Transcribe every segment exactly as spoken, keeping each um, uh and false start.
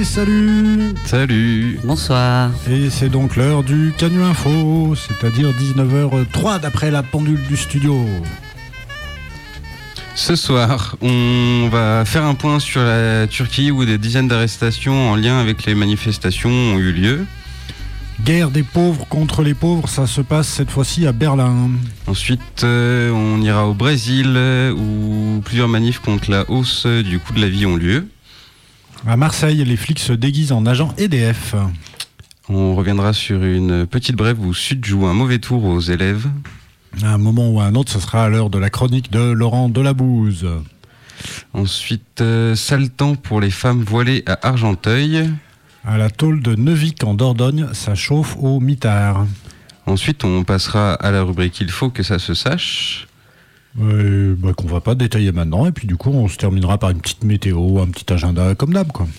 Et salut. Salut. Bonsoir. Et c'est donc l'heure du Canu Info, c'est-à-dire dix-neuf heures trois d'après la pendule du studio. Ce soir, on va faire un point sur la Turquie où des dizaines d'arrestations en lien avec les manifestations ont eu lieu. Guerre des pauvres contre les pauvres, ça se passe cette fois-ci à Berlin. Ensuite, euh, on ira au Brésil où plusieurs manifs contre la hausse du coût de la vie ont lieu. À Marseille, les flics se déguisent en agents E D F. On reviendra sur une petite brève où Sud joue un mauvais tour aux élèves. À un moment ou à un autre, ce sera à l'heure de la chronique de Laurent Delabouze. Ensuite, euh, sale temps pour les femmes voilées à Argenteuil. À la tôle de Neuvic en Dordogne, ça chauffe au mitard. Ensuite, on passera à la rubrique Il faut que ça se sache. Euh, bah, qu'on va pas détailler maintenant, et puis du coup, on se terminera par une petite météo, un petit agenda comme d'hab, quoi.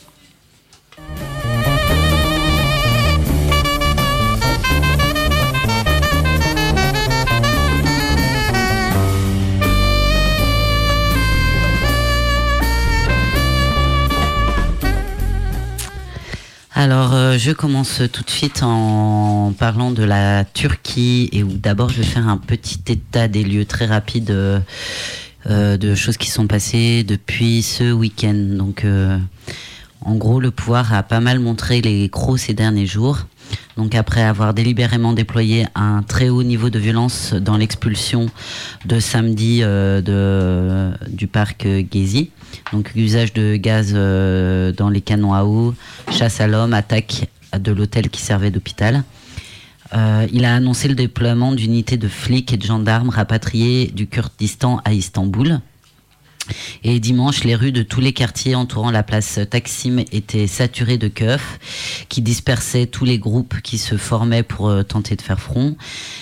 Alors, euh, je commence tout de suite en parlant de la Turquie et où d'abord je vais faire un petit état des lieux très rapide euh, euh, de choses qui sont passées depuis ce week-end. Donc, euh, en gros, le pouvoir a pas mal montré les crocs ces derniers jours. Donc, après avoir délibérément déployé un très haut niveau de violence dans l'expulsion de samedi euh, de, du parc Gezi. Donc, usage de gaz euh, dans les canons à eau, chasse à l'homme, attaque de l'hôtel qui servait d'hôpital. Euh, il a annoncé le déploiement d'unités de flics et de gendarmes rapatriés du Kurdistan à Istanbul. Et dimanche, les rues de tous les quartiers entourant la place Taksim étaient saturées de keufs qui dispersaient tous les groupes qui se formaient pour euh, tenter de faire front.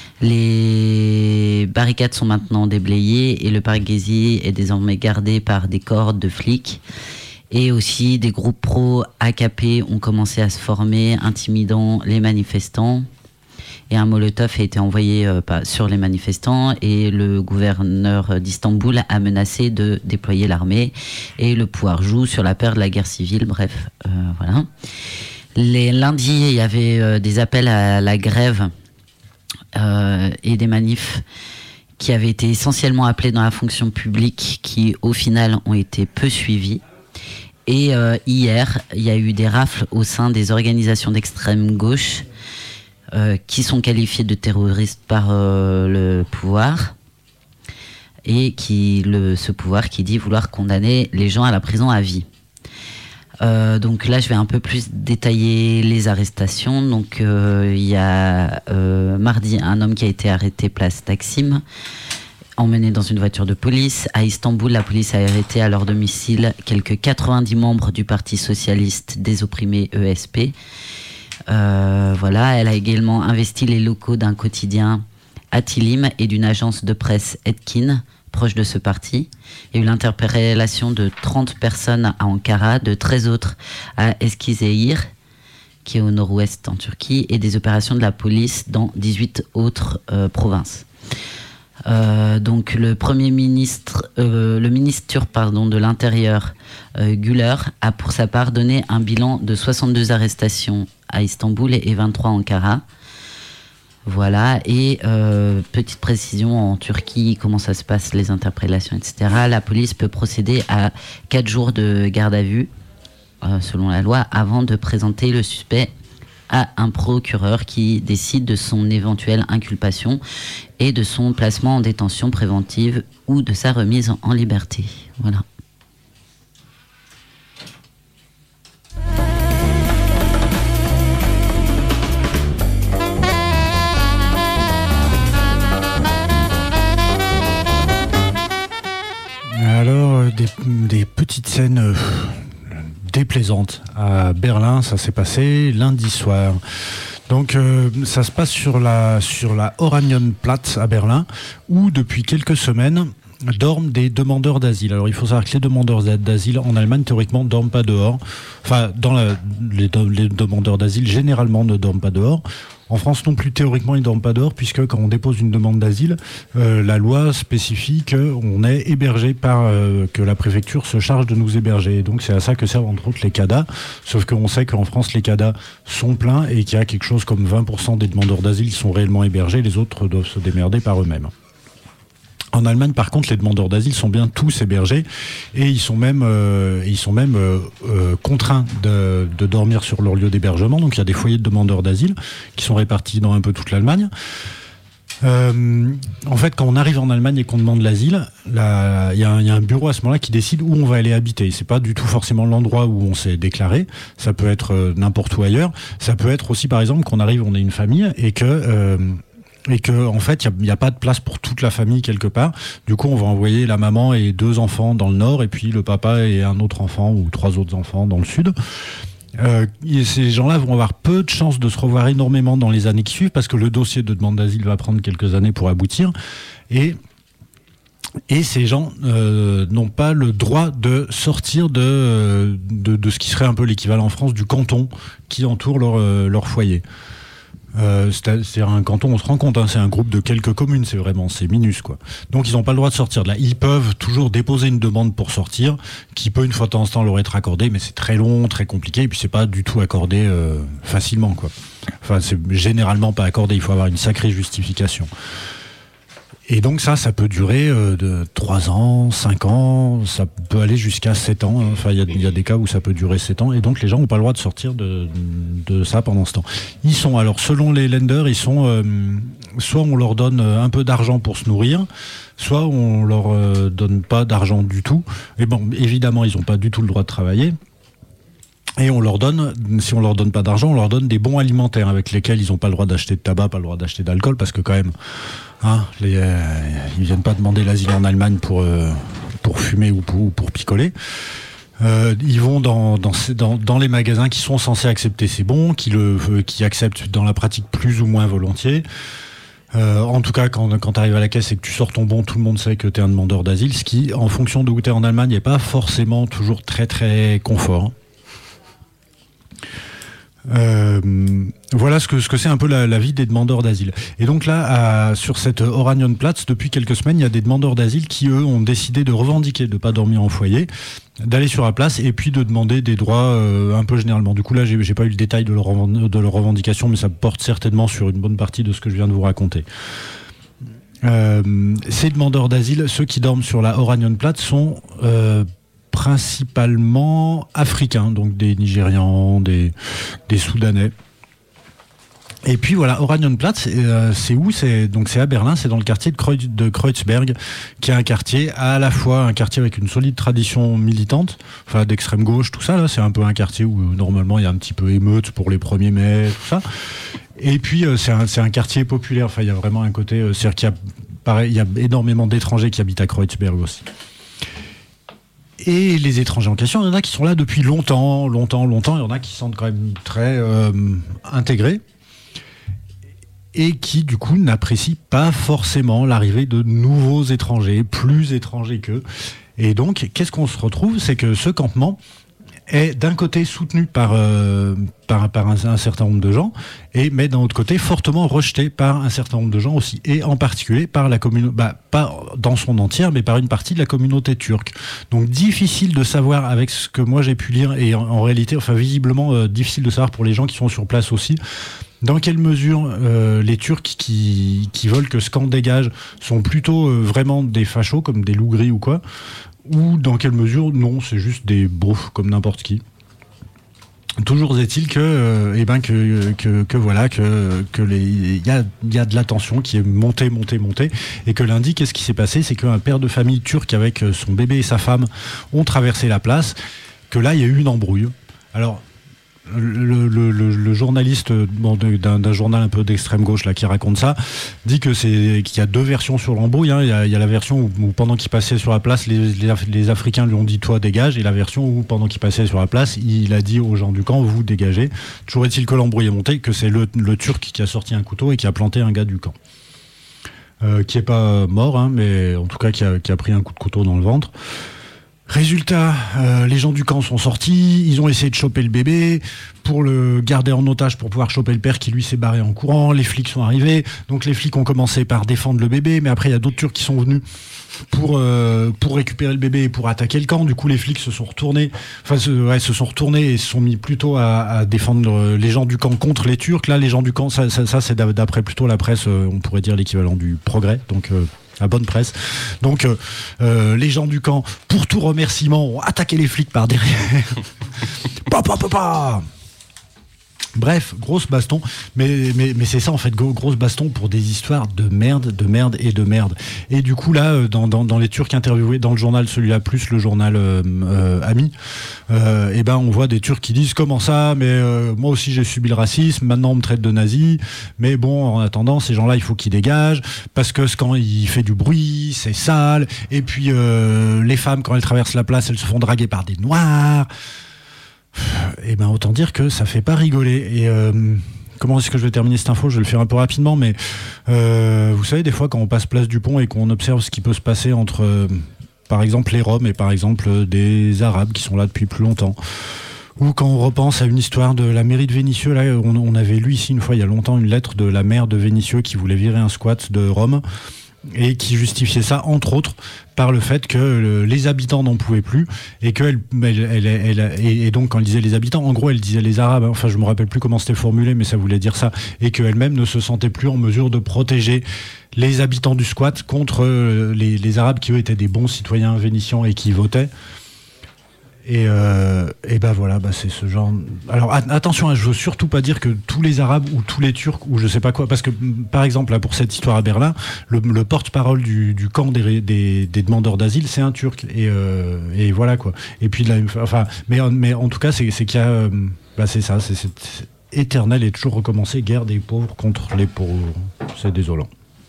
Les barricades sont maintenant déblayées et le parc Gezi est désormais gardé par des cohortes de flics. Et aussi des groupes pro-A K P ont commencé à se former, intimidant les manifestants. Et un molotov a été envoyé euh, sur les manifestants et le gouverneur d'Istanbul a menacé de déployer l'armée. Et le pouvoir joue sur la peur de la guerre civile. Bref, euh, voilà. Les lundis, il y avait euh, des appels à la grève Euh, et des manifs qui avaient été essentiellement appelés dans la fonction publique qui au final ont été peu suivis. Et euh, hier, il y a eu des rafles au sein des organisations d'extrême gauche euh, qui sont qualifiées de terroristes par euh, le pouvoir et qui, le, ce pouvoir qui dit vouloir condamner les gens à la prison à vie. Euh, donc là, je vais un peu plus détailler les arrestations. Donc euh, il y a euh, mardi un homme qui a été arrêté place Taksim, emmené dans une voiture de police. À Istanbul, la police a arrêté à leur domicile quelques quatre-vingt-dix membres du Parti socialiste des opprimés E S P. Euh, voilà, elle a également investi les locaux d'un quotidien Atilim et d'une agence de presse Etkin, proche de ce parti. Il y a eu l'interpellation de trente personnes à Ankara, de treize autres à Eskişehir, qui est au nord-ouest en Turquie, et des opérations de la police dans dix-huit autres euh, provinces. Euh, donc le premier ministre, euh, le ministre turc pardon, de l'Intérieur, euh, Güler, a pour sa part donné un bilan de soixante-deux arrestations à Istanbul et vingt-trois à Ankara. Voilà, et euh, petite précision, en Turquie, comment ça se passe, les interpellations, et cetera. La police peut procéder à quatre jours de garde à vue, euh, selon la loi, avant de présenter le suspect à un procureur qui décide de son éventuelle inculpation et de son placement en détention préventive ou de sa remise en liberté. Voilà. Alors, des, des petites scènes euh, déplaisantes à Berlin, ça s'est passé lundi soir. Donc, euh, ça se passe sur la, sur la Oranienplatz à Berlin, où depuis quelques semaines, dorment des demandeurs d'asile. Alors il faut savoir que les demandeurs d'asile en Allemagne théoriquement ne dorment pas dehors. Enfin, dans la, les, les demandeurs d'asile généralement ne dorment pas dehors. En France non plus théoriquement ils ne dorment pas dehors, puisque quand on dépose une demande d'asile, euh, la loi spécifie qu'on est hébergé par euh, que la préfecture se charge de nous héberger. Et donc c'est à ça que servent entre autres les C A D A. Sauf qu'on sait qu'en France les C A D A sont pleins et qu'il y a quelque chose comme vingt pour cent des demandeurs d'asile qui sont réellement hébergés. Les autres doivent se démerder par eux-mêmes. En Allemagne, par contre, les demandeurs d'asile sont bien tous hébergés et ils sont même, euh, ils sont même euh, euh, contraints de, de dormir sur leur lieu d'hébergement. Donc, il y a des foyers de demandeurs d'asile qui sont répartis dans un peu toute l'Allemagne. Euh, en fait, quand on arrive en Allemagne et qu'on demande l'asile, il y, y a un bureau à ce moment-là qui décide où on va aller habiter. C'est pas du tout forcément l'endroit où on s'est déclaré. Ça peut être euh, n'importe où ailleurs. Ça peut être aussi, par exemple, qu'on arrive, on est une famille et que... Euh, et que en fait il n'y a, a pas de place pour toute la famille quelque part. Du coup on va envoyer la maman et deux enfants dans le nord et puis le papa et un autre enfant ou trois autres enfants dans le sud. Euh, et ces gens-là vont avoir peu de chances de se revoir énormément dans les années qui suivent parce que le dossier de demande d'asile va prendre quelques années pour aboutir et Et ces gens euh, n'ont pas le droit de sortir de, de, de ce qui serait un peu l'équivalent en France du canton qui entoure leur, leur foyer. Euh, c'est, c'est un canton, on se rend compte, hein, c'est un groupe de quelques communes, c'est vraiment, c'est minus quoi. Donc ils n'ont pas le droit de sortir de là. Ils peuvent toujours déposer une demande pour sortir, qui peut une fois de temps en temps leur être accordée, mais c'est très long, très compliqué, et puis c'est pas du tout accordé euh, facilement quoi. Enfin, c'est généralement pas accordé. Il faut avoir une sacrée justification. Et donc ça, ça peut durer euh, de trois ans, cinq ans, ça peut aller jusqu'à sept ans. Enfin, il y a, y a des cas où ça peut durer sept ans. Et donc les gens n'ont pas le droit de sortir de, de ça pendant ce temps. Ils sont, alors selon les lenders, ils sont, euh, soit on leur donne un peu d'argent pour se nourrir, soit on leur euh, donne pas d'argent du tout. Et bon, évidemment, ils n'ont pas du tout le droit de travailler. Et on leur donne, si on leur donne pas d'argent, on leur donne des bons alimentaires avec lesquels ils n'ont pas le droit d'acheter de tabac, pas le droit d'acheter d'alcool, parce que quand même, hein, les, euh, ils viennent pas demander l'asile en Allemagne pour euh, pour fumer ou pour, ou pour picoler. Euh, ils vont dans, dans, dans, dans les magasins qui sont censés accepter ces bons, qui le euh, qui acceptent dans la pratique plus ou moins volontiers. Euh, en tout cas, quand, quand tu arrives à la caisse et que tu sors ton bon, tout le monde sait que tu es un demandeur d'asile, ce qui, en fonction de où tu es en Allemagne, n'est pas forcément toujours très très confort. Euh, voilà ce que, ce que c'est un peu la, la vie des demandeurs d'asile. Et donc là, à, sur cette Oranienplatz, depuis quelques semaines, il y a des demandeurs d'asile qui, eux, ont décidé de revendiquer de ne pas dormir en foyer, d'aller sur la place et puis de demander des droits euh, un peu généralement. Du coup, là, j'ai, j'ai pas eu le détail de leur, de leur revendication, mais ça porte certainement sur une bonne partie de ce que je viens de vous raconter. Euh, ces demandeurs d'asile, ceux qui dorment sur la Oranienplatz, sont... Euh, principalement africains, donc des Nigérians, des, des Soudanais. Et puis voilà, Oranienplatz, euh, c'est où c'est, donc c'est à Berlin, c'est dans le quartier de, Kreuz, de Kreuzberg, qui est un quartier à la fois un quartier avec une solide tradition militante, enfin d'extrême gauche, tout ça, là, c'est un peu un quartier où euh, normalement il y a un petit peu émeute pour les premiers mai, tout ça. Et puis euh, c'est, un, c'est un quartier populaire, enfin il y a vraiment un côté, euh, c'est-à-dire qu'il y a, pareil, il y a énormément d'étrangers qui habitent à Kreuzberg aussi. Et les étrangers en question, il y en a qui sont là depuis longtemps, longtemps, longtemps. Il y en a qui sont quand même très euh, intégrés et qui, du coup, n'apprécient pas forcément l'arrivée de nouveaux étrangers, plus étrangers qu'eux. Et donc, qu'est-ce qu'on se retrouve ? C'est que ce campement est d'un côté soutenu par, euh, par, par un, un certain nombre de gens, et, mais d'un autre côté fortement rejeté par un certain nombre de gens aussi, et en particulier par la communauté, bah, pas dans son entière, mais par une partie de la communauté turque. Donc difficile de savoir avec ce que moi j'ai pu lire, et en, en réalité, enfin visiblement euh, difficile de savoir pour les gens qui sont sur place aussi, dans quelle mesure euh, les Turcs qui, qui veulent que ce camp dégage sont plutôt euh, vraiment des fachos, comme des loups gris ou quoi, ou dans quelle mesure, non, c'est juste des beaufs comme n'importe qui. Toujours est-il que, euh, eh ben que, que, que voilà, que, que les, il y a, y a de la tension qui est montée, montée, montée, et que lundi, qu'est-ce qui s'est passé ? C'est qu'un père de famille turc avec son bébé et sa femme ont traversé la place, que là, il y a eu une embrouille. Alors, Le, le, le, le journaliste bon, d'un, d'un journal un peu d'extrême gauche là qui raconte ça dit que c'est qu'il y a deux versions sur l'embrouille. Hein. Il y a, il y a la version où, où pendant qu'il passait sur la place, les, les, les Africains lui ont dit toi dégage, et la version où pendant qu'il passait sur la place, il a dit aux gens du camp vous dégagez. Toujours est-il que l'embrouille est montée, que c'est le, le Turc qui a sorti un couteau et qui a planté un gars du camp. euh, qui est pas mort, hein, mais en tout cas qui a, qui a pris un coup de couteau dans le ventre. Résultat, euh, les gens du camp sont sortis, ils ont essayé de choper le bébé pour le garder en otage pour pouvoir choper le père qui lui s'est barré en courant. Les flics sont arrivés, donc les flics ont commencé par défendre le bébé, mais après il y a d'autres Turcs qui sont venus pour euh, pour récupérer le bébé et pour attaquer le camp. Du coup les flics se sont retournés, enfin se, ouais, se sont retournés et se sont mis plutôt à, à défendre les gens du camp contre les Turcs. Là les gens du camp, ça, ça, ça c'est d'après plutôt la presse, on pourrait dire l'équivalent du Progrès, donc euh, la bonne presse. Donc euh, euh, les gens du camp, pour tout remerciement, ont attaqué les flics par derrière. Pa, pa, pa, pa. Bref, grosse baston, mais, mais, mais c'est ça en fait, grosse baston pour des histoires de merde, de merde et de merde. Et du coup là, dans, dans, dans les Turcs interviewés, dans le journal, celui-là plus le journal euh, euh, Ami, euh, et ben on voit des Turcs qui disent comment ça, mais euh, moi aussi j'ai subi le racisme, maintenant on me traite de nazi, mais bon en attendant ces gens-là il faut qu'ils dégagent, parce que quand il fait du bruit, c'est sale, et puis euh, les femmes quand elles traversent la place, elles se font draguer par des noirs. Et ben autant dire que ça fait pas rigoler. Et euh, comment est-ce que je vais terminer cette info ? Je vais le faire un peu rapidement, mais euh, vous savez des fois quand on passe place du Pont et qu'on observe ce qui peut se passer entre euh, par exemple les Roms et par exemple des Arabes qui sont là depuis plus longtemps, ou quand on repense à une histoire de la mairie de Vénissieux, là on, on avait lu ici une fois il y a longtemps une lettre de la maire de Vénissieux qui voulait virer un squat de Roms et qui justifiait ça entre autres par le fait que le, les habitants n'en pouvaient plus et que elle, elle, elle, elle, et, et donc quand elle disait les habitants, en gros elle disait les Arabes, enfin je me rappelle plus comment c'était formulé mais ça voulait dire ça, et qu'elle-même ne se sentait plus en mesure de protéger les habitants du squat contre les, les Arabes qui eux étaient des bons citoyens vénitiens et qui votaient. Et, euh, et ben voilà, bah c'est ce genre. Alors attention, hein, je veux surtout pas dire que tous les Arabes ou tous les Turcs ou je sais pas quoi, parce que par exemple là pour cette histoire à Berlin, le, le porte-parole du, du camp des, des, des demandeurs d'asile, c'est un Turc et, euh, et voilà quoi. Et puis là, enfin, mais mais en tout cas c'est c'est qu'il y a, euh, bah c'est ça, c'est, c'est, c'est éternel et toujours recommencé, guerre des pauvres contre les pauvres. C'est désolant.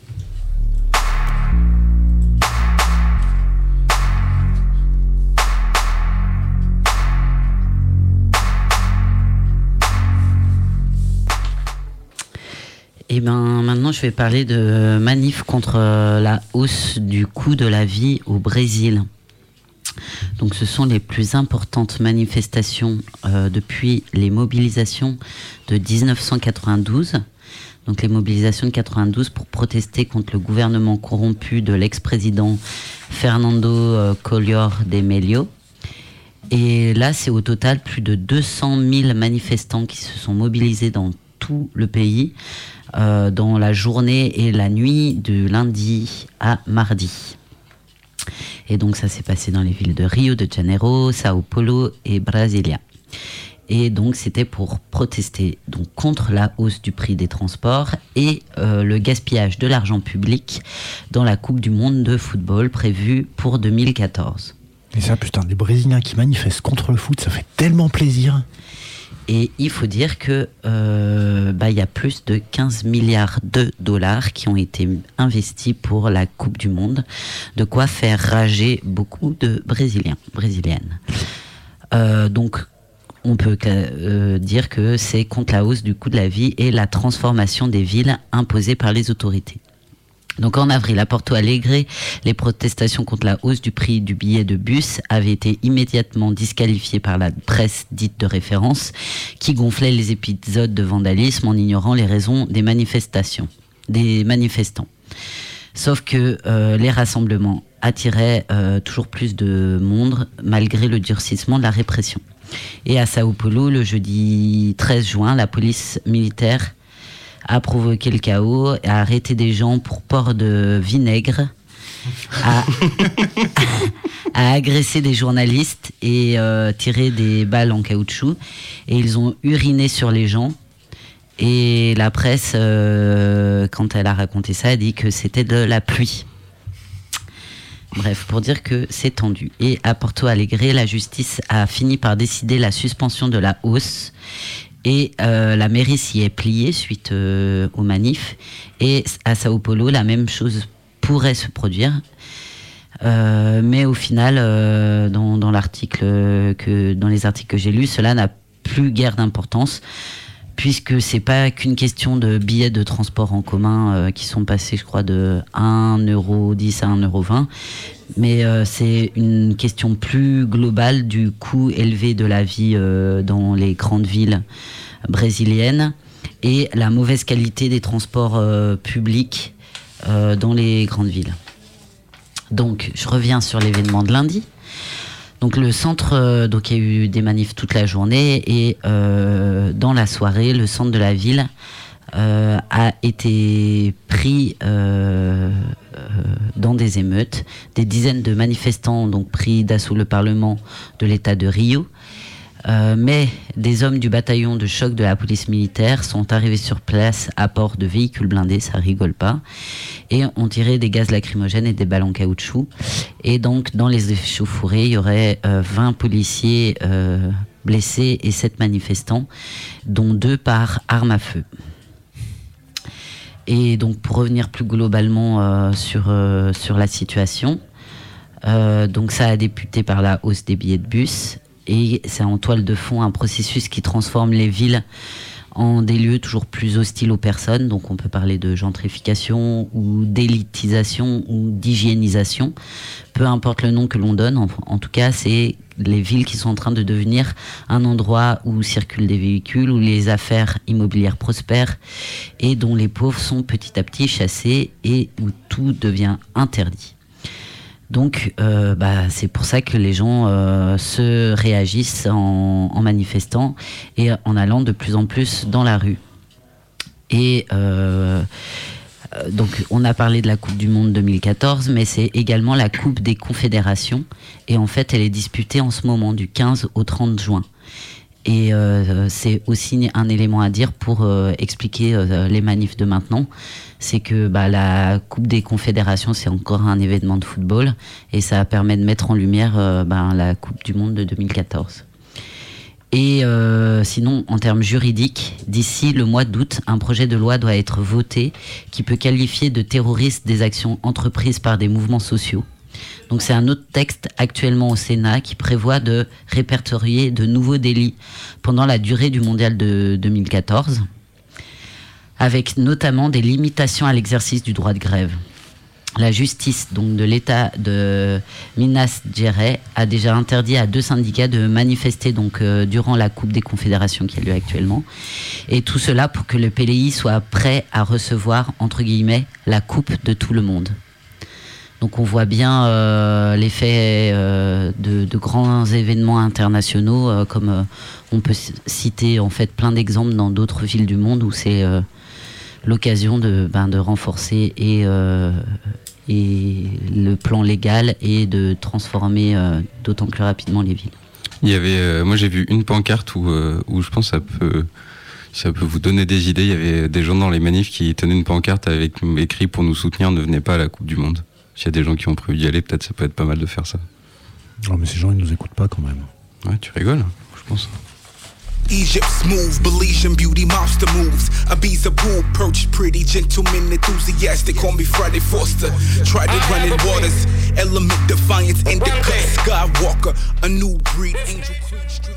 Et ben maintenant je vais parler de manif contre la hausse du coût de la vie au Brésil. Donc ce sont les plus importantes manifestations euh, depuis les mobilisations de dix-neuf cent quatre-vingt-douze. Donc les mobilisations de quatre-vingt-douze pour protester contre le gouvernement corrompu de l'ex-président Fernando euh, Collor de Mello. Et là c'est au total plus de deux cent mille manifestants qui se sont mobilisés dans tout le pays euh, dans la journée et la nuit de lundi à mardi. Et donc ça s'est passé dans les villes de Rio de Janeiro, Sao Paulo et Brasilia. Et donc c'était pour protester donc contre la hausse du prix des transports et euh, le gaspillage de l'argent public dans la Coupe du Monde de football prévue pour deux mille quatorze. Et ça, putain, des Brésiliens qui manifestent contre le foot, ça fait tellement plaisir. Et il faut dire que euh, bah, y a plus de quinze milliards de dollars qui ont été investis pour la Coupe du Monde, de quoi faire rager beaucoup de Brésiliens, Brésiliennes. Euh, donc, on peut euh, dire que c'est contre la hausse du coût de la vie et la transformation des villes imposées par les autorités. Donc en avril, à Porto Alegre, les protestations contre la hausse du prix du billet de bus avaient été immédiatement disqualifiées par la presse dite de référence, qui gonflait les épisodes de vandalisme en ignorant les raisons des manifestations, des manifestants. Sauf que euh, les rassemblements attiraient euh, toujours plus de monde malgré le durcissement de la répression. Et à Sao Paulo, le jeudi treize juin, la police militaire a provoqué le chaos, a arrêté des gens pour port de vinaigre, a, a agressé des journalistes et euh, tiré des balles en caoutchouc. Et ils ont uriné sur les gens. Et la presse, euh, quand elle a raconté ça, a dit que c'était de la pluie. Bref, pour dire que c'est tendu. Et à Porto Alegre, la justice a fini par décider la suspension de la hausse. Et euh, la mairie s'y est pliée suite euh, aux manifs. Et à Sao Paulo, la même chose pourrait se produire. Euh, mais au final, euh, dans, dans, l'article que, dans les articles que j'ai lus, cela n'a plus guère d'importance. puisque c'est pas qu'une question de billets de transport en commun euh, qui sont passés, je crois, de un euro dix à un euro vingt, mais euh, c'est une question plus globale du coût élevé de la vie euh, dans les grandes villes brésiliennes et la mauvaise qualité des transports euh, publics euh, dans les grandes villes. Donc, je reviens sur l'événement de lundi. Donc le centre, euh, donc il y a eu des manifs toute la journée et euh, dans la soirée, le centre de la ville euh, a été pris euh, euh, dans des émeutes. Des dizaines de manifestants ont donc pris d'assaut le Parlement de l'État de Rio. Euh, mais des hommes du bataillon de choc de la police militaire sont arrivés sur place à bord de véhicules blindés, ça rigole pas, et ont tiré des gaz lacrymogènes et des ballons caoutchouc. Et donc, dans les échauffourées, il y aurait euh, vingt policiers euh, blessés et sept manifestants, dont deux par arme à feu. Et donc, pour revenir plus globalement euh, sur, euh, sur la situation, euh, donc ça a débuté par la hausse des billets de bus. Et c'est en toile de fond un processus qui transforme les villes en des lieux toujours plus hostiles aux personnes. Donc on peut parler de gentrification ou d'élitisation ou d'hygiénisation. Peu importe le nom que l'on donne, en, en tout cas c'est les villes qui sont en train de devenir un endroit où circulent des véhicules, où les affaires immobilières prospèrent et dont les pauvres sont petit à petit chassés et où tout devient interdit. Donc, euh, bah, c'est pour ça que les gens euh, se réagissent en, en manifestant et en allant de plus en plus dans la rue. Et euh, donc, on a parlé de la Coupe du Monde deux mille quatorze, mais c'est également la Coupe des Confédérations. Et en fait, elle est disputée en ce moment, du quinze au trente juin. Et euh, c'est aussi un élément à dire pour euh, expliquer euh, les manifs de maintenant. C'est que bah, la Coupe des Confédérations, c'est encore un événement de football et ça permet de mettre en lumière euh, bah, la Coupe du Monde de deux mille quatorze. Et euh, sinon, en termes juridiques, d'ici le mois d'août, un projet de loi doit être voté qui peut qualifier de terroristes des actions entreprises par des mouvements sociaux. Donc c'est un autre texte actuellement au Sénat qui prévoit de répertorier de nouveaux délits pendant la durée du mondial de deux mille quatorze, avec notamment des limitations à l'exercice du droit de grève. La justice donc, de l'État de Minas Gerais a déjà interdit à deux syndicats de manifester donc, euh, durant la Coupe des Confédérations qui a lieu actuellement. Et tout cela pour que le pays soit prêt à recevoir, entre guillemets, la Coupe de tout le monde. Donc on voit bien euh, l'effet euh, de, de grands événements internationaux, euh, comme euh, on peut citer en fait plein d'exemples dans d'autres villes du monde où c'est euh, l'occasion de, ben, de renforcer et, euh, et le plan légal et de transformer euh, d'autant plus rapidement les villes. Il y avait, euh, moi j'ai vu une pancarte où, euh, où je pense que ça peut, ça peut vous donner des idées. Il y avait des gens dans les manifs qui tenaient une pancarte avec écrit pour nous soutenir, ne venez pas à la Coupe du Monde. S'il y a des gens qui ont prévu d'y aller, peut-être ça peut être pas mal de faire ça. Oh, mais ces gens, ils nous écoutent pas quand même. Ouais, tu rigoles, je pense. Egypt's move, Belizean beauty monster moves. Ibiza pool, perch pretty gentleman enthusiastic. Call me Friday Foster. Try to run in waters. Element defiance, indica Skywalker. A new breed, Angel Creek Street.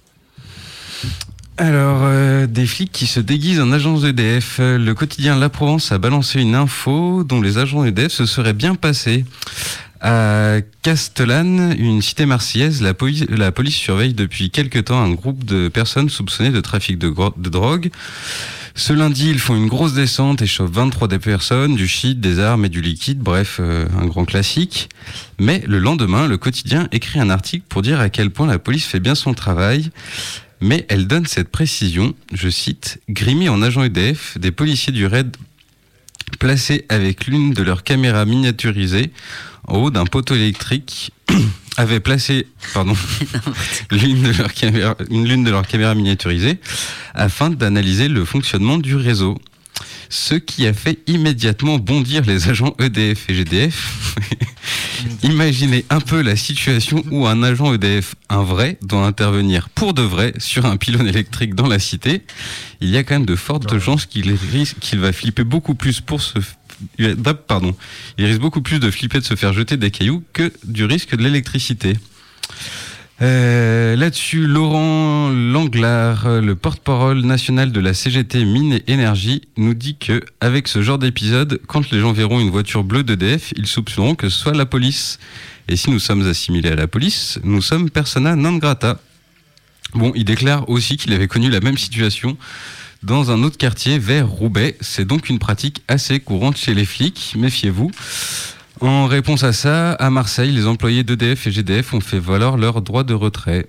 Alors, euh, des flics qui se déguisent en agents E D F. Le quotidien La Provence a balancé une info dont les agents E D F se seraient bien passés. À Castellane, une cité marseillaise, la police, la police surveille depuis quelque temps un groupe de personnes soupçonnées de trafic de, gro- de drogue. Ce lundi, ils font une grosse descente et chauffent vingt-trois des personnes, du shit, des armes et du liquide, bref, euh, un grand classique. Mais le lendemain, le quotidien écrit un article pour dire à quel point la police fait bien son travail. Mais elle donne cette précision, je cite, « Grimés en agents E D F, des policiers du raid placés avec l'une de leurs caméras miniaturisées en haut d'un poteau électrique avaient placé pardon, l'une de leurs caméras, une l'une de leurs caméras miniaturisées afin d'analyser le fonctionnement du réseau. Ce qui a fait immédiatement bondir les agents E D F et G D F. Imaginez un peu la situation où un agent E D F, un vrai, doit intervenir pour de vrai sur un pylône électrique dans la cité. Il y a quand même de fortes chances qu'il risque, qu'il va flipper beaucoup plus pour se, pardon, il risque beaucoup plus de flipper de se faire jeter des cailloux que du risque de l'électricité. Euh, là-dessus, Laurent Langlard, le porte-parole national de la C G T Mines et Énergie, nous dit que avec ce genre d'épisode, quand les gens verront une voiture bleue d'E D F, ils soupçonneront que ce soit la police. Et si nous sommes assimilés à la police, nous sommes persona non grata. Bon, il déclare aussi qu'il avait connu la même situation dans un autre quartier vers Roubaix. C'est donc une pratique assez courante chez les flics, méfiez-vous. En réponse à ça, à Marseille, les employés d'E D F et G D F ont fait valoir leur droit de retrait.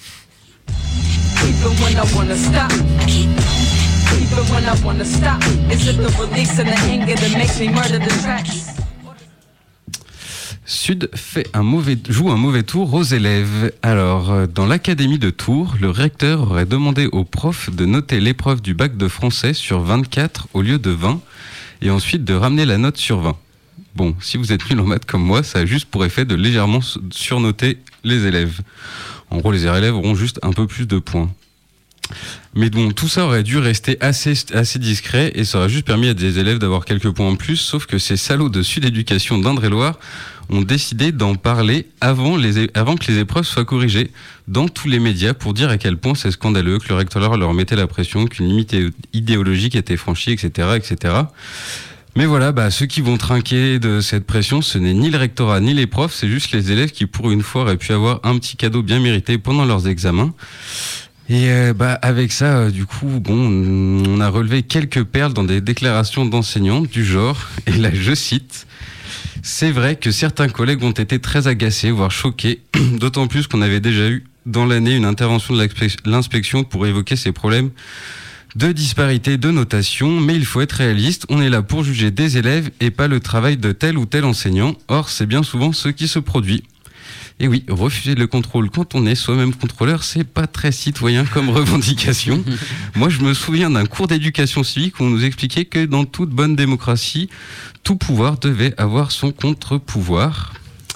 Sud fait un mauvais, joue un mauvais tour aux élèves. Alors, dans l'académie de Tours, le recteur aurait demandé aux profs de noter l'épreuve du bac de français sur vingt-quatre au lieu de vingt, et ensuite de ramener la note sur vingt. Bon, si vous êtes nul en maths comme moi, ça a juste pour effet de légèrement surnoter les élèves. En gros, les élèves auront juste un peu plus de points. Mais bon, tout ça aurait dû rester assez, assez discret et ça aurait juste permis à des élèves d'avoir quelques points en plus, sauf que ces salauds de Sud Éducation d'Indre-et-Loire ont décidé d'en parler avant, les, avant que les épreuves soient corrigées dans tous les médias pour dire à quel point c'est scandaleux, que le rectorat leur mettait la pression, qu'une limite idéologique était franchie, et cetera, et cetera. Mais voilà, bah, ceux qui vont trinquer de cette pression, ce n'est ni le rectorat ni les profs, c'est juste les élèves qui pour une fois auraient pu avoir un petit cadeau bien mérité pendant leurs examens. Et euh, bah avec ça, euh, du coup, bon, on a relevé quelques perles dans des déclarations d'enseignants du genre, et là je cite, « C'est vrai que certains collègues ont été très agacés, voire choqués, d'autant plus qu'on avait déjà eu dans l'année une intervention de l'inspection pour évoquer ces problèmes de disparité de notation, mais il faut être réaliste, on est là pour juger des élèves et pas le travail de tel ou tel enseignant, or c'est bien souvent ce qui se produit. » Et oui, refuser le contrôle quand on est soi-même contrôleur, c'est pas très citoyen comme revendication. Moi, je me souviens d'un cours d'éducation civique où on nous expliquait que dans toute bonne démocratie, tout pouvoir devait avoir son contre-pouvoir.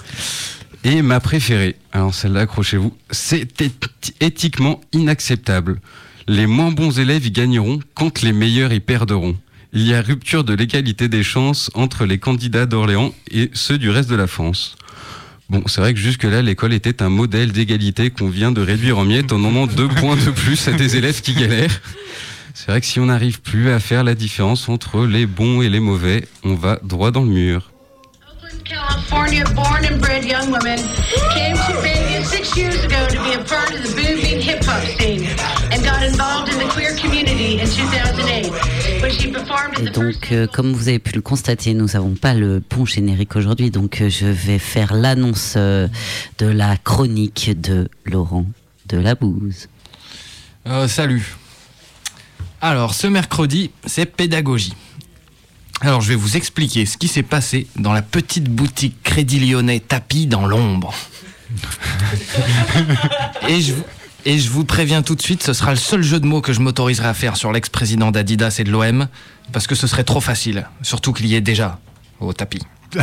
Et ma préférée, alors celle-là, accrochez-vous, c'est éthiquement inacceptable. Les moins bons élèves y gagneront quand les meilleurs y perdront. Il y a rupture de l'égalité des chances entre les candidats d'Orléans et ceux du reste de la France. Bon, c'est vrai que jusque-là, l'école était un modèle d'égalité qu'on vient de réduire en miettes en donnant deux points de plus à des élèves qui galèrent. C'est vrai que si on n'arrive plus à faire la différence entre les bons et les mauvais, on va droit dans le mur. California born and bred young woman came to Vegas six years ago to be a part of the booming hip-hop scene and got involved in the queer community in two thousand eight when she performed in the Et donc, euh, comme vous avez pu le constater, nous n'avons pas le pont générique aujourd'hui, donc euh, je vais faire l'annonce euh, de la chronique de Laurent Delabouze. Euh, salut. Alors, ce mercredi, c'est pédagogie. Alors, je vais vous expliquer ce qui s'est passé dans la petite boutique Crédit Lyonnais tapis dans l'ombre. et, je, et je vous préviens tout de suite, ce sera le seul jeu de mots que je m'autoriserai à faire sur l'ex-président d'Adidas et de l'O M, parce que ce serait trop facile, surtout qu'il y est déjà au tapis.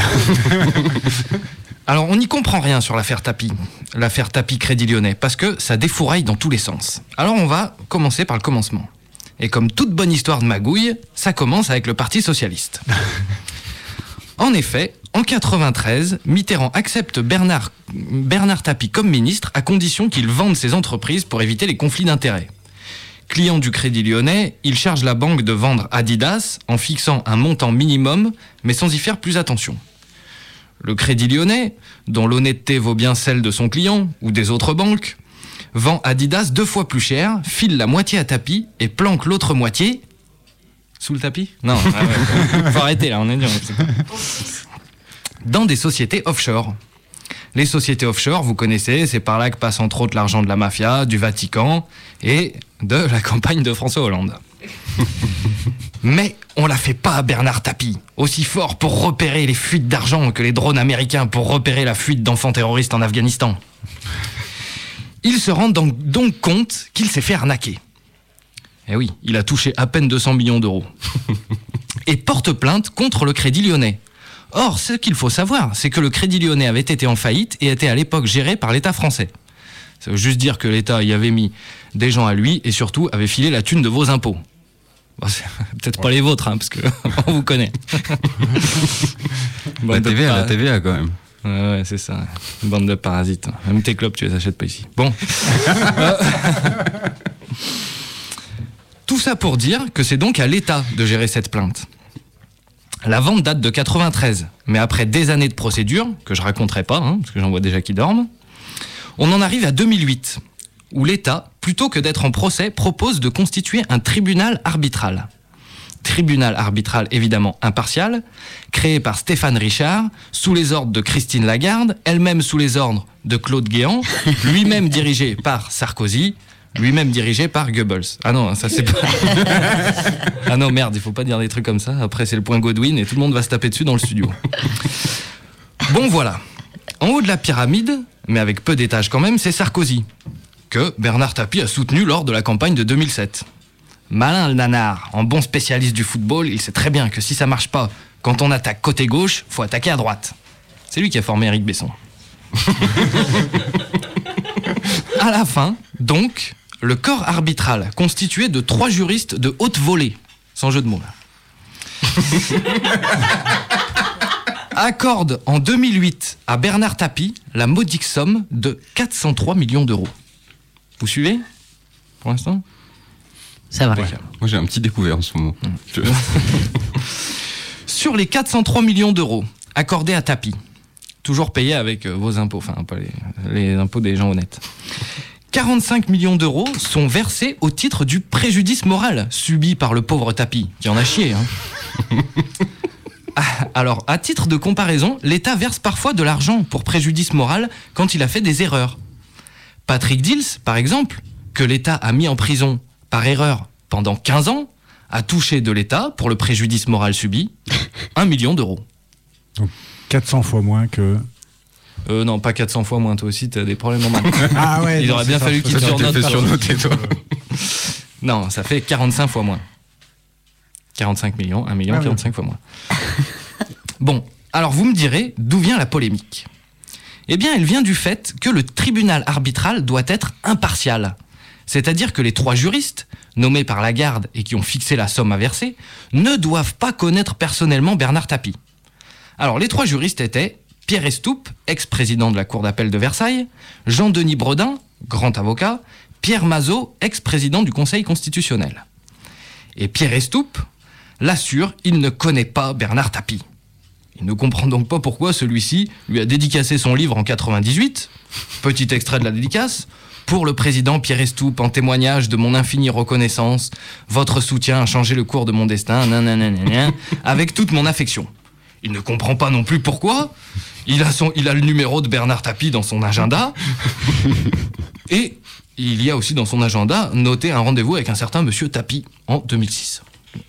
Alors, on n'y comprend rien sur l'affaire tapis, l'affaire tapis Crédit Lyonnais, parce que ça défouraille dans tous les sens. Alors, on va commencer par le commencement. Et comme toute bonne histoire de magouille, ça commence avec le Parti Socialiste. En effet, en quatre-vingt-treize, Mitterrand accepte Bernard, Bernard Tapie comme ministre à condition qu'il vende ses entreprises pour éviter les conflits d'intérêts. Client du Crédit Lyonnais, il charge la banque de vendre Adidas en fixant un montant minimum, mais sans y faire plus attention. Le Crédit Lyonnais, dont l'honnêteté vaut bien celle de son client ou des autres banques, vend Adidas deux fois plus cher, file la moitié à Tapie et planque l'autre moitié sous le tapis. Non, ah ouais, faut arrêter là, on est dur. Dans des sociétés offshore. Les sociétés offshore, vous connaissez, c'est par là que passe entre autres l'argent de la mafia, du Vatican et de la campagne de François Hollande. Mais on la fait pas à Bernard Tapie, aussi fort pour repérer les fuites d'argent que les drones américains pour repérer la fuite d'enfants terroristes en Afghanistan. Il se rend donc, donc compte qu'il s'est fait arnaquer. Eh oui, il a touché à peine deux cents millions d'euros. Et porte plainte contre le Crédit Lyonnais. Or, ce qu'il faut savoir, c'est que le Crédit Lyonnais avait été en faillite et était à l'époque géré par l'État français. Ça veut juste dire que l'État y avait mis des gens à lui et surtout avait filé la thune de vos impôts. Bon, c'est peut-être pas les vôtres, hein, parce que on vous connaît. Bon, la T V A, pas... la T V A quand même. Ouais, ouais, c'est ça. Une bande de parasites. Même tes clopes, tu les achètes pas ici. Bon. euh... Tout ça pour dire que c'est donc à l'État de gérer cette plainte. La vente date de quatre-vingt-treize, mais après des années de procédure, que je raconterai pas, hein, parce que j'en vois déjà qui dorment, on en arrive à deux mille huit, où l'État, plutôt que d'être en procès, propose de constituer un tribunal arbitral. Tribunal arbitral évidemment impartial, créé par Stéphane Richard, sous les ordres de Christine Lagarde, elle-même sous les ordres de Claude Guéant, lui-même dirigé par Sarkozy, lui-même dirigé par Goebbels. Ah non, ça c'est pas... ah non, merde, il faut pas dire des trucs comme ça, après c'est le point Godwin et tout le monde va se taper dessus dans le studio. Bon voilà, en haut de la pyramide, mais avec peu d'étages quand même, c'est Sarkozy, que Bernard Tapie a soutenu lors de la campagne de deux mille sept. Malin le nanar, en bon spécialiste du football, il sait très bien que si ça marche pas, quand on attaque côté gauche, faut attaquer à droite. C'est lui qui a formé Éric Besson. À la fin, donc, le corps arbitral, constitué de trois juristes de haute volée, sans jeu de mots là, accorde en deux mille huit à Bernard Tapie la modique somme de quatre cent trois millions d'euros. Vous suivez pour l'instant ? Ça va. Ouais. Moi j'ai un petit découvert en ce moment. Mmh. Je... Sur les quatre cent trois millions d'euros accordés à Tapie, toujours payés avec euh, vos impôts, enfin pas les, les impôts des gens honnêtes, quarante-cinq millions d'euros sont versés au titre du préjudice moral subi par le pauvre Tapie, qui en a chié. Hein. Alors, à titre de comparaison, l'État verse parfois de l'argent pour préjudice moral quand il a fait des erreurs. Patrick Dils, par exemple, que l'État a mis en prison par erreur pendant quinze ans, a touché de l'État, pour le préjudice moral subi, un million d'euros. Donc quatre cents fois moins que... Euh, non, pas quatre cents fois moins, toi aussi, t'as des problèmes en maths. Ah ouais, il non, aurait bien ça, fallu qu'il te ça, surnote. fait surnoter, toi. Non, ça fait quarante-cinq fois moins. quarante-cinq millions, un million, ah, quarante-cinq oui. fois moins. Bon, alors vous me direz, d'où vient la polémique ? Eh bien, elle vient du fait que le tribunal arbitral doit être impartial. C'est-à-dire que les trois juristes, nommés par Lagarde et qui ont fixé la somme à verser, ne doivent pas connaître personnellement Bernard Tapie. Alors, les trois juristes étaient Pierre Estoupe, ex-président de la Cour d'appel de Versailles, Jean-Denis Bredin, grand avocat, Pierre Mazot, ex-président du Conseil constitutionnel. Et Pierre Estoupe l'assure, il ne connaît pas Bernard Tapie. Il ne comprend donc pas pourquoi celui-ci lui a dédicacé son livre en quatre-vingt-dix-huit, petit extrait de la dédicace, pour le président Pierre Estoupe, en témoignage de mon infinie reconnaissance, votre soutien a changé le cours de mon destin, nananana, avec toute mon affection. Il ne comprend pas non plus pourquoi. Il a, son, il a le numéro de Bernard Tapie dans son agenda. Et il y a aussi dans son agenda noté un rendez-vous avec un certain monsieur Tapie en deux mille six.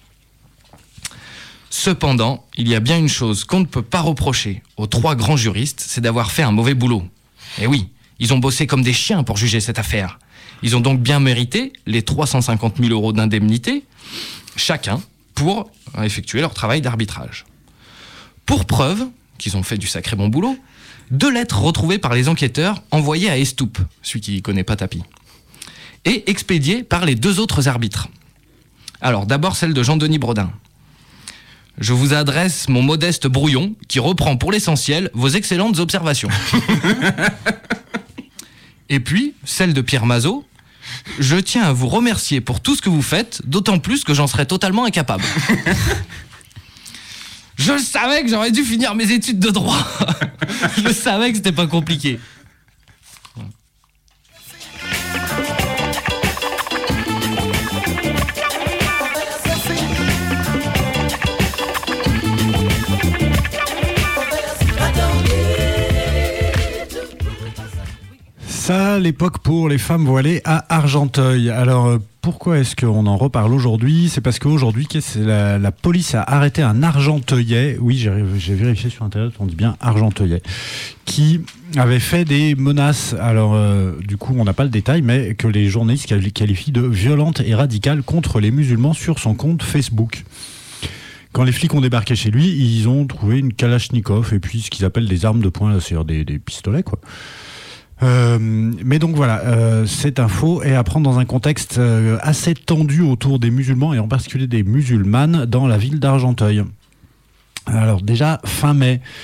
Cependant, il y a bien une chose qu'on ne peut pas reprocher aux trois grands juristes, c'est d'avoir fait un mauvais boulot. Et oui, ils ont bossé comme des chiens pour juger cette affaire. Ils ont donc bien mérité les trois cent cinquante mille euros d'indemnité, chacun, pour effectuer leur travail d'arbitrage. Pour preuve qu'ils ont fait du sacré bon boulot, deux lettres retrouvées par les enquêteurs envoyées à Estoupe, celui qui ne connaît pas Tapie, et expédiées par les deux autres arbitres. Alors, d'abord celle de Jean-Denis Bredin. Je vous adresse mon modeste brouillon qui reprend pour l'essentiel vos excellentes observations. Et puis, celle de Pierre Mazot. Je tiens à vous remercier pour tout ce que vous faites, d'autant plus que j'en serais totalement incapable. Je savais que j'aurais dû finir mes études de droit. Je savais que c'était pas compliqué. Ça, l'époque pour les femmes voilées à Argenteuil. Alors, pourquoi est-ce qu'on en reparle aujourd'hui ? C'est parce qu'aujourd'hui, la, la police a arrêté un Argenteuilais, oui, j'ai, j'ai vérifié sur Internet, on dit bien Argenteuilais, qui avait fait des menaces, alors euh, du coup, on n'a pas le détail, mais que les journalistes qualifient de violentes et radicales contre les musulmans sur son compte Facebook. Quand les flics ont débarqué chez lui, ils ont trouvé une Kalachnikov et puis ce qu'ils appellent des armes de poing, c'est-à-dire des, des pistolets, quoi. Euh, mais donc voilà, euh, cette info est à prendre dans un contexte euh, assez tendu autour des musulmans et en particulier des musulmanes dans la ville d'Argenteuil. Alors déjà, fin mai,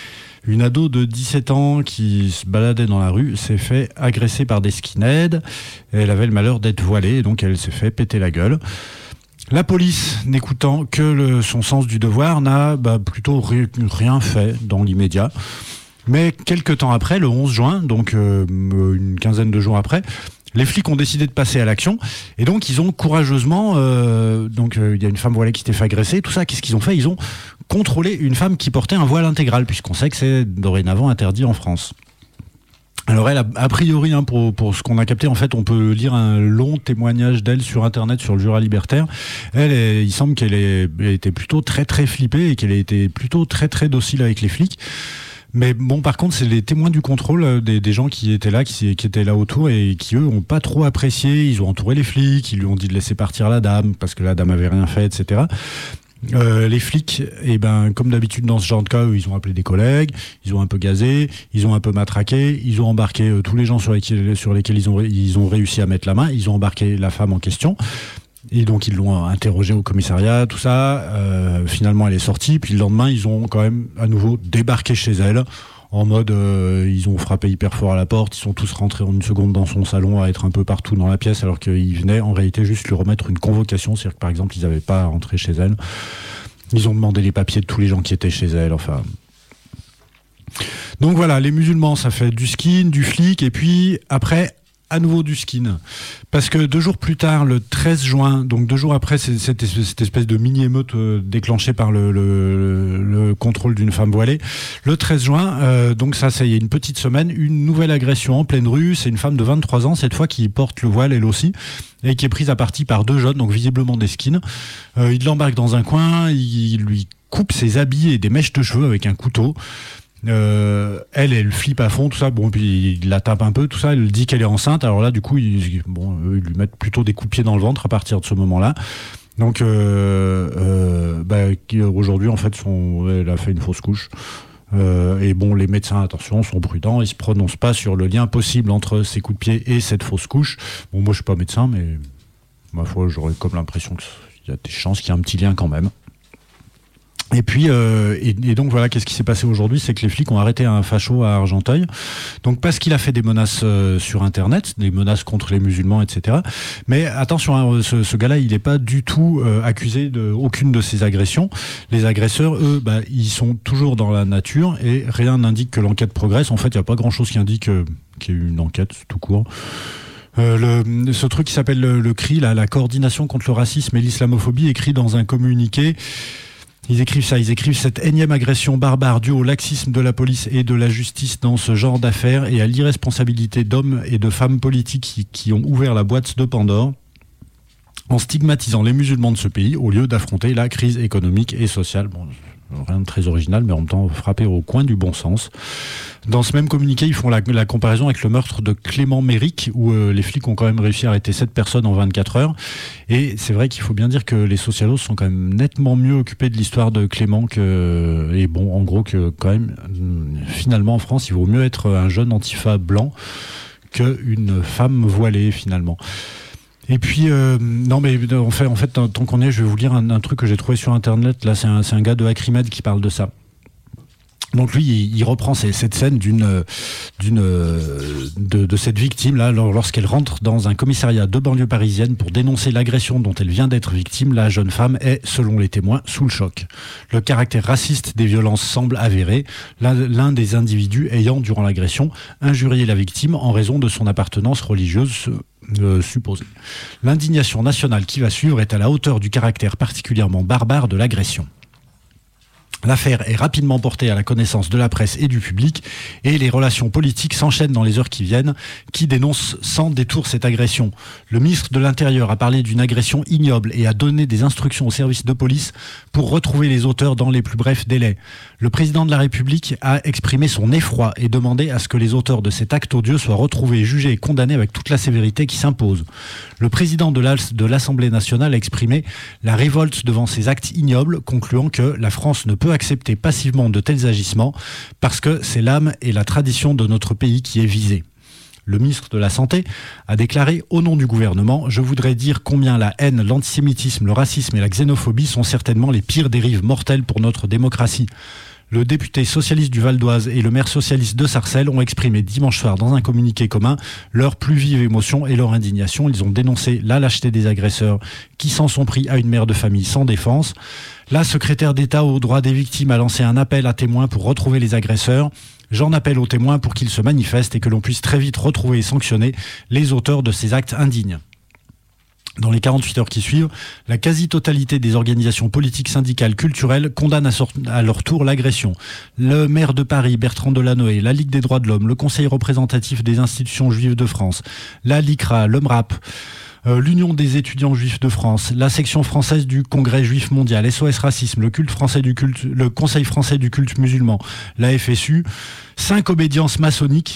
Une ado de dix-sept ans qui se baladait dans la rue s'est fait agresser par des skinheads. Elle avait le malheur d'être voilée, donc elle s'est fait péter la gueule. La police, n'écoutant que le, son sens du devoir, n'a bah, plutôt ri, rien fait dans l'immédiat. Mais quelques temps après, le onze juin, donc euh, une quinzaine de jours après, les flics ont décidé de passer à l'action. Et donc, ils ont courageusement... Euh, donc, il euh, y a une femme voilée qui s'était fait agresser. Tout ça, qu'est-ce qu'ils ont fait ? Ils ont contrôlé une femme qui portait un voile intégral, puisqu'on sait que c'est dorénavant interdit en France. Alors elle, a, a priori, hein, pour, pour ce qu'on a capté, en fait, on peut lire un long témoignage d'elle sur Internet, sur le Jura libertaire. Elle, est, il semble qu'elle ait, elle était plutôt très très flippée et qu'elle ait été plutôt très très docile avec les flics. Mais bon, par contre, c'est les témoins du contrôle des, des gens qui étaient là, qui, qui étaient là autour et qui, eux, ont pas trop apprécié. Ils ont entouré les flics, ils lui ont dit de laisser partir la dame parce que la dame avait rien fait, et cetera. Euh, les flics, eh ben, comme d'habitude dans ce genre de cas, ils ont appelé des collègues, ils ont un peu gazé, ils ont un peu matraqué, ils ont embarqué euh, tous les gens sur lesquels, sur lesquels ils ont, ils ont réussi à mettre la main, ils ont embarqué la femme en question. Et donc ils l'ont interrogée au commissariat, tout ça. Euh, finalement, elle est sortie. Puis le lendemain, ils ont quand même à nouveau débarqué chez elle. En mode, euh, ils ont frappé hyper fort à la porte, ils sont tous rentrés en une seconde dans son salon à être un peu partout dans la pièce, alors qu'ils venaient en réalité juste lui remettre une convocation, c'est-à-dire que par exemple, ils n'avaient pas à rentrer chez elle. Ils ont demandé les papiers de tous les gens qui étaient chez elle, enfin... Donc voilà, les musulmans, ça fait du skin, du flic, et puis après... à nouveau du skin, parce que deux jours plus tard, le treize juin, donc deux jours après cette, cette espèce de mini-émeute euh, déclenchée par le, le, le contrôle d'une femme voilée, le treize juin, euh, donc ça c'est il y a une petite semaine, une nouvelle agression en pleine rue, c'est une femme de vingt-trois ans, cette fois qui porte le voile elle aussi, et qui est prise à partie par deux jeunes, donc visiblement des skins. Euh, il l'embarque dans un coin, il, il lui coupe ses habits et des mèches de cheveux avec un couteau. Euh, elle, elle flippe à fond, tout ça. Bon, puis il la tape un peu, tout ça. Elle dit qu'elle est enceinte. Alors là, du coup, ils, bon, eux, ils lui mettent plutôt des coups de pied dans le ventre à partir de ce moment-là. Donc, euh, euh, bah, aujourd'hui, en fait, son, elle a fait une fausse couche. Euh, et bon, les médecins, attention, sont prudents. Ils se prononcent pas sur le lien possible entre ces coups de pied et cette fausse couche. Bon, moi, je suis pas médecin, mais ma foi, j'aurais comme l'impression qu'il y a des chances qu'il y a un petit lien quand même. Et puis, euh, et, et donc voilà, qu'est-ce qui s'est passé aujourd'hui, c'est que les flics ont arrêté un facho à Argenteuil, donc parce qu'il a fait des menaces euh, sur Internet, des menaces contre les musulmans, et cetera. Mais attention, hein, ce, ce gars-là, il n'est pas du tout euh, accusé de aucune de ces agressions. Les agresseurs, eux, bah, ils sont toujours dans la nature et rien n'indique que l'enquête progresse. En fait, il n'y a pas grand-chose qui indique euh, qu'il y a eu une enquête, tout court. Euh, le, ce truc qui s'appelle le, le C R I, là, la coordination contre le racisme et l'islamophobie, écrit dans un communiqué. Ils écrivent ça, ils écrivent cette énième agression barbare due au laxisme de la police et de la justice dans ce genre d'affaires et à l'irresponsabilité d'hommes et de femmes politiques qui, qui ont ouvert la boîte de Pandore en stigmatisant les musulmans de ce pays au lieu d'affronter la crise économique et sociale. Bon, rien de très original, mais en même temps frappé au coin du bon sens. Dans ce même communiqué, ils font la, la comparaison avec le meurtre de Clément Méric, où euh, les flics ont quand même réussi à arrêter sept personnes en vingt-quatre heures. Et c'est vrai qu'il faut bien dire que les socialos sont quand même nettement mieux occupés de l'histoire de Clément que... Et bon, en gros, que quand même, finalement, en France, il vaut mieux être un jeune antifa blanc qu'une femme voilée, finalement. Et puis, euh, non mais en fait, en fait, tant qu'on est, je vais vous lire un, un truc que j'ai trouvé sur Internet. Là, c'est un, c'est un gars de Acrimed qui parle de ça. Donc lui, il, il reprend ces, cette scène d'une, d'une, de, de cette victime là, lorsqu'elle rentre dans un commissariat de banlieue parisienne pour dénoncer l'agression dont elle vient d'être victime. La jeune femme est, selon les témoins, sous le choc. Le caractère raciste des violences semble avéré. L'un, l'un des individus ayant, durant l'agression, injurié la victime en raison de son appartenance religieuse euh, supposée. L'indignation nationale qui va suivre est à la hauteur du caractère particulièrement barbare de l'agression. L'affaire est rapidement portée à la connaissance de la presse et du public et les relations politiques s'enchaînent dans les heures qui viennent. Qui dénonce sans détour cette agression ? Le ministre de l'Intérieur a parlé d'une agression ignoble et a donné des instructions aux services de police pour retrouver les auteurs dans les plus brefs délais. Le président de la République a exprimé son effroi et demandé à ce que les auteurs de cet acte odieux soient retrouvés, jugés et condamnés avec toute la sévérité qui s'impose. Le président de, la, de l'Assemblée nationale a exprimé la révolte devant ces actes ignobles, concluant que la France ne peut accepter passivement de tels agissements parce que c'est l'âme et la tradition de notre pays qui est visée. Le ministre de la Santé a déclaré au nom du gouvernement « Je voudrais dire combien la haine, l'antisémitisme, le racisme et la xénophobie sont certainement les pires dérives mortelles pour notre démocratie. Le député socialiste du Val d'Oise et le maire socialiste de Sarcelles ont exprimé dimanche soir dans un communiqué commun leur plus vive émotion et leur indignation. Ils ont dénoncé la lâcheté des agresseurs qui s'en sont pris à une mère de famille sans défense. La secrétaire d'État aux droits des victimes a lancé un appel à témoins pour retrouver les agresseurs. J'en appelle aux témoins pour qu'ils se manifestent et que l'on puisse très vite retrouver et sanctionner les auteurs de ces actes indignes. Dans les quarante-huit heures qui suivent, la quasi-totalité des organisations politiques, syndicales, culturelles condamnent à, sort- à leur tour l'agression. Le maire de Paris, Bertrand Delanoë, la Ligue des droits de l'homme, le Conseil représentatif des institutions juives de France, la LICRA, le M R A P, euh, l'Union des étudiants juifs de France, la section française du Congrès juif mondial, S O S Racisme, le culte français du culte, le Conseil français du culte musulman, la F S U, cinq obédiences maçonniques,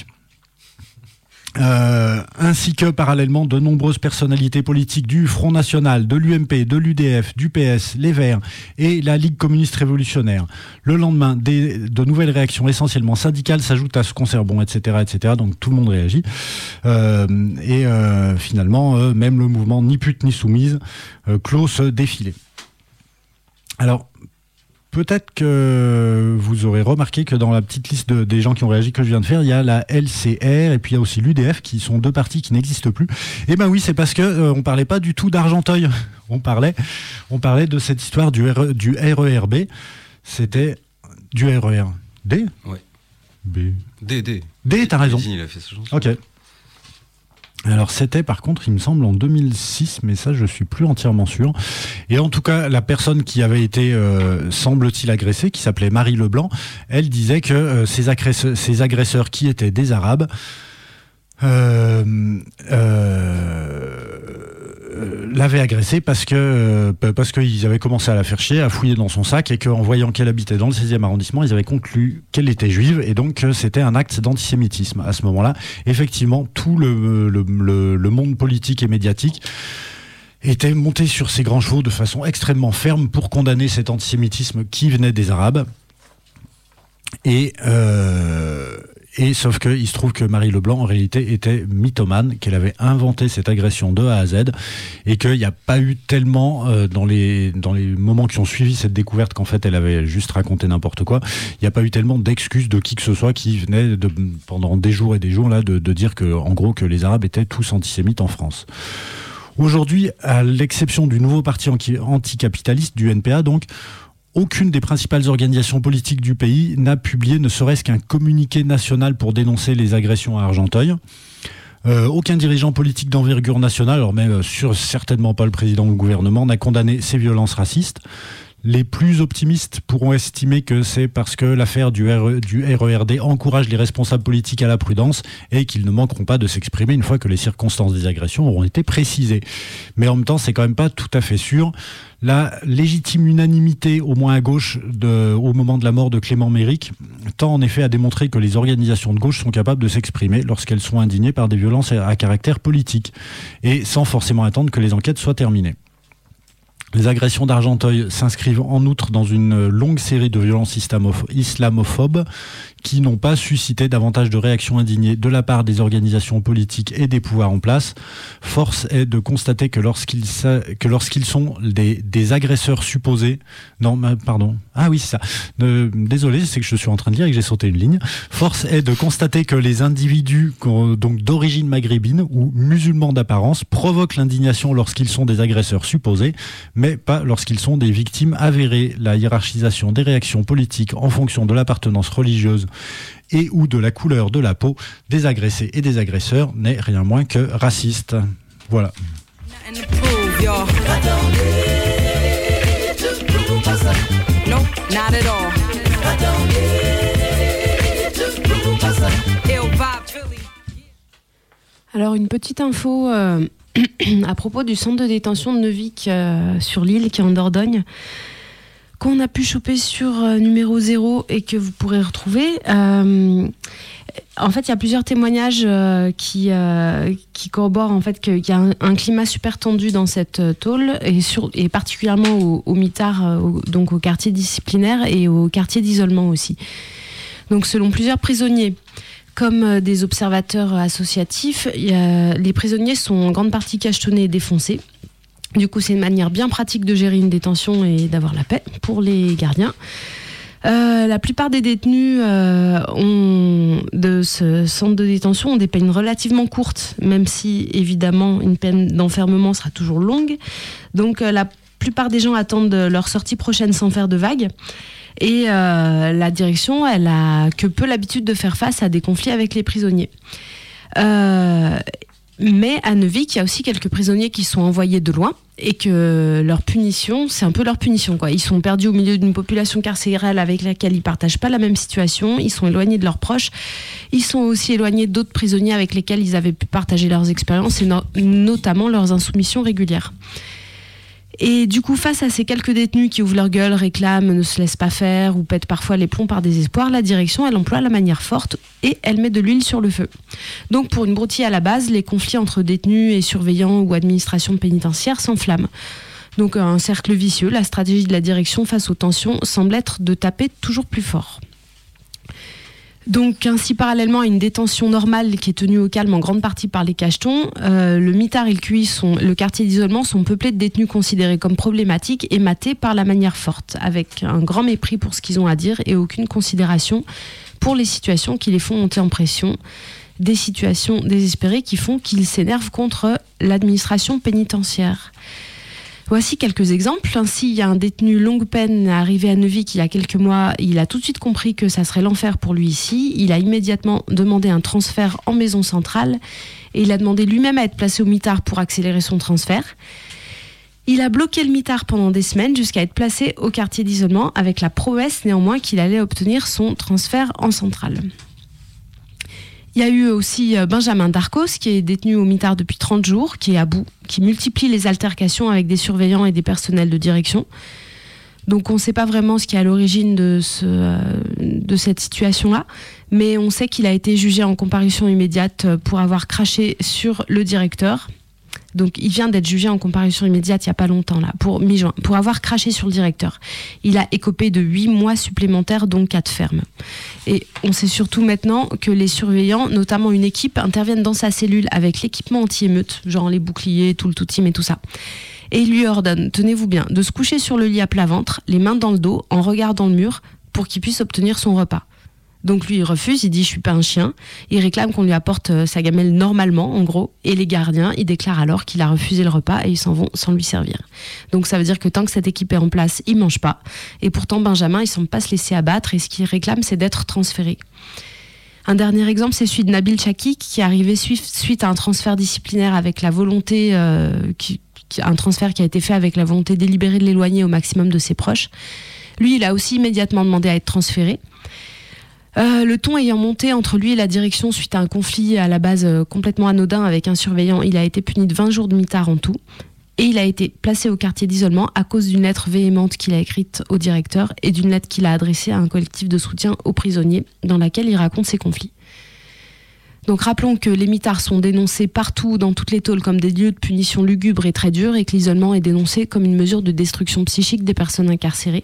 Euh, ainsi que parallèlement de nombreuses personnalités politiques du Front National, de l'U M P, de l'U D F, du P S, les Verts et la Ligue communiste révolutionnaire. Le lendemain, des, de nouvelles réactions essentiellement syndicales s'ajoutent à ce concert, bon, et cetera, et cetera. Donc tout le monde réagit. Euh, et euh, finalement, euh, même le mouvement Ni pute ni soumise euh, clôt ce défilé. Alors, peut-être que vous aurez remarqué que dans la petite liste de, des gens qui ont réagi que je viens de faire, il y a la L C R et puis il y a aussi l'U D F qui sont deux partis qui n'existent plus. Et ben oui, c'est parce que euh, on parlait pas du tout d'Argenteuil. On parlait, on parlait de cette histoire du, R, du R E R B. C'était du R E R D. Ouais. B. D D. D, t'as raison. Il a fait sa chanson. Ok. Alors c'était par contre, il me semble, en deux mille six, mais ça je suis plus entièrement sûr. Et en tout cas, la personne qui avait été, euh, semble-t-il, agressée, qui s'appelait Marie Leblanc, elle disait que euh, ces, agresseurs, ces agresseurs qui étaient des Arabes euh, euh, l'avaient agressée parce que euh, parce qu'ils avaient commencé à la faire chier, à fouiller dans son sac et qu'en voyant qu'elle habitait dans le seizième arrondissement, ils avaient conclu qu'elle était juive et donc que c'était un acte d'antisémitisme. À ce moment-là, effectivement, tout le, le, le, le monde politique et médiatique était monté sur ses grands chevaux de façon extrêmement ferme pour condamner cet antisémitisme qui venait des Arabes. Et euh, Et sauf que il se trouve que Marie Leblanc en réalité était mythomane, qu'elle avait inventé cette agression de A à Z et qu'il n'y a pas eu tellement euh, dans les dans les moments qui ont suivi cette découverte qu'en fait elle avait juste raconté n'importe quoi. Il n'y a pas eu tellement d'excuses de qui que ce soit qui venait de, pendant des jours et des jours là de, de dire que en gros que les Arabes étaient tous antisémites en France. Aujourd'hui, à l'exception du nouveau parti anticapitaliste du N P A, donc. Aucune des principales organisations politiques du pays n'a publié ne serait-ce qu'un communiqué national pour dénoncer les agressions à Argenteuil. Euh, aucun dirigeant politique d'envergure nationale, alors même euh, sur, certainement pas le président ou le gouvernement, n'a condamné ces violences racistes. Les plus optimistes pourront estimer que c'est parce que l'affaire du, R- du R E R D encourage les responsables politiques à la prudence et qu'ils ne manqueront pas de s'exprimer une fois que les circonstances des agressions auront été précisées. Mais en même temps, c'est quand même pas tout à fait sûr. La légitime unanimité, au moins à gauche, de, au moment de la mort de Clément Méric, tend en effet à démontrer que les organisations de gauche sont capables de s'exprimer lorsqu'elles sont indignées par des violences à caractère politique, et sans forcément attendre que les enquêtes soient terminées. Les agressions d'Argenteuil s'inscrivent en outre dans une longue série de violences islamophobes qui n'ont pas suscité davantage de réactions indignées de la part des organisations politiques et des pouvoirs en place. Force est de constater que lorsqu'ils, que lorsqu'ils sont des, des agresseurs supposés... Non, pardon. Ah oui, c'est ça. Euh, désolé, c'est que je suis en train de lire et que j'ai sauté une ligne. Force est de constater que les individus donc d'origine maghrébine ou musulmans d'apparence provoquent l'indignation lorsqu'ils sont des agresseurs supposés, mais pas lorsqu'ils sont des victimes avérées. La hiérarchisation des réactions politiques en fonction de l'appartenance religieuse et ou de la couleur de la peau des agressés et des agresseurs n'est rien moins que raciste. Voilà. Alors une petite info euh, à propos du centre de détention de Neuvic euh, sur l'île qui est en Dordogne, qu'on a pu choper sur euh, numéro zéro et que vous pourrez retrouver. Euh, en fait, il y a plusieurs témoignages euh, qui, euh, qui corroborent en fait, qu'il y a un, un climat super tendu dans cette euh, tôle, et, sur, et particulièrement au, au mitard, euh, au, donc au quartier disciplinaire et au quartier d'isolement aussi. Donc selon plusieurs prisonniers, comme euh, des observateurs associatifs, y a, les prisonniers sont en grande partie cachetonnés et défoncés. Du coup, c'est une manière bien pratique de gérer une détention et d'avoir la paix pour les gardiens. Euh, la plupart des détenus euh, ont, de ce centre de détention ont des peines relativement courtes, même si évidemment une peine d'enfermement sera toujours longue. Donc euh, la plupart des gens attendent leur sortie prochaine sans faire de vagues. Et euh, la direction, elle a que peu l'habitude de faire face à des conflits avec les prisonniers. Euh, mais à Neuvic, il y a aussi quelques prisonniers qui sont envoyés de loin et que leur punition, c'est un peu leur punition, quoi. Ils sont perdus au milieu d'une population carcérale avec laquelle ils ne partagent pas la même situation, ils sont éloignés de leurs proches, ils sont aussi éloignés d'autres prisonniers avec lesquels ils avaient pu partager leurs expériences et no- notamment leurs insoumissions régulières. Et du coup, face à ces quelques détenus qui ouvrent leur gueule, réclament, ne se laissent pas faire ou pètent parfois les plombs par désespoir, la direction, elle emploie la manière forte et elle met de l'huile sur le feu. Donc pour une broutille à la base, les conflits entre détenus et surveillants ou administration pénitentiaire s'enflamment. Donc un cercle vicieux, la stratégie de la direction face aux tensions semble être de taper toujours plus fort. Donc ainsi, parallèlement à une détention normale qui est tenue au calme en grande partie par les cachetons, euh, le mitard et le Q I, sont, le quartier d'isolement, sont peuplés de détenus considérés comme problématiques et matés par la manière forte, avec un grand mépris pour ce qu'ils ont à dire et aucune considération pour les situations qui les font monter en pression, des situations désespérées qui font qu'ils s'énervent contre l'administration pénitentiaire. Voici quelques exemples. Ainsi, il y a un détenu longue peine arrivé à Neuvic il y a quelques mois. Il a tout de suite compris que ça serait l'enfer pour lui ici. Il a immédiatement demandé un transfert en maison centrale et il a demandé lui-même à être placé au mitard pour accélérer son transfert. Il a bloqué le mitard pendant des semaines jusqu'à être placé au quartier d'isolement avec la promesse néanmoins qu'il allait obtenir son transfert en centrale. Il y a eu aussi Benjamin Darcos, qui est détenu au mitard depuis trente jours, qui est à bout, qui multiplie les altercations avec des surveillants et des personnels de direction. Donc on ne sait pas vraiment ce qui est à l'origine de, ce, euh, de cette situation-là, mais on sait qu'il a été jugé en comparution immédiate pour avoir craché sur le directeur. Donc il vient d'être jugé en comparution immédiate il n'y a pas longtemps, là, pour mi-juin, pour avoir craché sur le directeur. Il a écopé de huit mois supplémentaires, dont quatre fermes. Et on sait surtout maintenant que les surveillants, notamment une équipe, interviennent dans sa cellule avec l'équipement anti-émeute, genre les boucliers, tout le tout-team et tout ça. Et il lui ordonne, tenez-vous bien, de se coucher sur le lit à plat ventre, les mains dans le dos, en regardant le mur, pour qu'il puisse obtenir son repas. Donc lui, il refuse, il dit « je suis pas un chien ». Il réclame qu'on lui apporte euh, sa gamelle normalement, en gros. Et les gardiens, ils déclarent alors qu'il a refusé le repas et ils s'en vont sans lui servir. Donc ça veut dire que tant que cette équipe est en place, il mange pas. Et pourtant, Benjamin, il semble pas se laisser abattre et ce qu'il réclame, c'est d'être transféré. Un dernier exemple, c'est celui de Nabil Chakik, qui est arrivé suite à un transfert disciplinaire avec la volonté... Euh, qui, un transfert qui a été fait avec la volonté délibérée de l'éloigner au maximum de ses proches. Lui, il a aussi immédiatement demandé à être transféré. Euh, le ton ayant monté entre lui et la direction suite à un conflit à la base euh, complètement anodin avec un surveillant, il a été puni de vingt jours de mitard en tout. Et il a été placé au quartier d'isolement à cause d'une lettre véhémente qu'il a écrite au directeur et d'une lettre qu'il a adressée à un collectif de soutien aux prisonniers dans laquelle il raconte ses conflits. Donc rappelons que les mitards sont dénoncés partout dans toutes les tôles comme des lieux de punition lugubres et très durs et que l'isolement est dénoncé comme une mesure de destruction psychique des personnes incarcérées.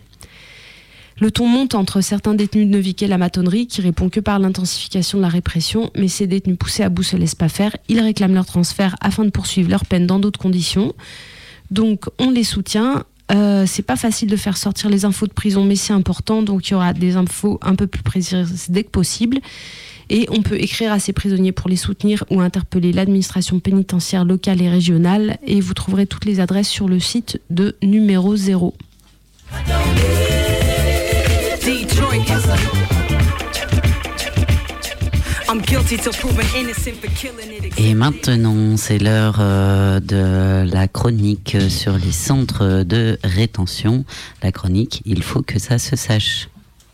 Le ton monte entre certains détenus de Neuvic et la matonnerie qui répond que par l'intensification de la répression, mais ces détenus poussés à bout se laissent pas faire. Ils réclament leur transfert afin de poursuivre leur peine dans d'autres conditions. Donc on les soutient. Euh, c'est pas facile de faire sortir les infos de prison, mais c'est important. Donc il y aura des infos un peu plus précises dès que possible. Et on peut écrire à ces prisonniers pour les soutenir ou interpeller l'administration pénitentiaire locale et régionale. Et vous trouverez toutes les adresses sur le site de Numéro zéro. Et maintenant, c'est l'heure euh, de la chronique sur les centres de rétention. La chronique, il faut que ça se sache.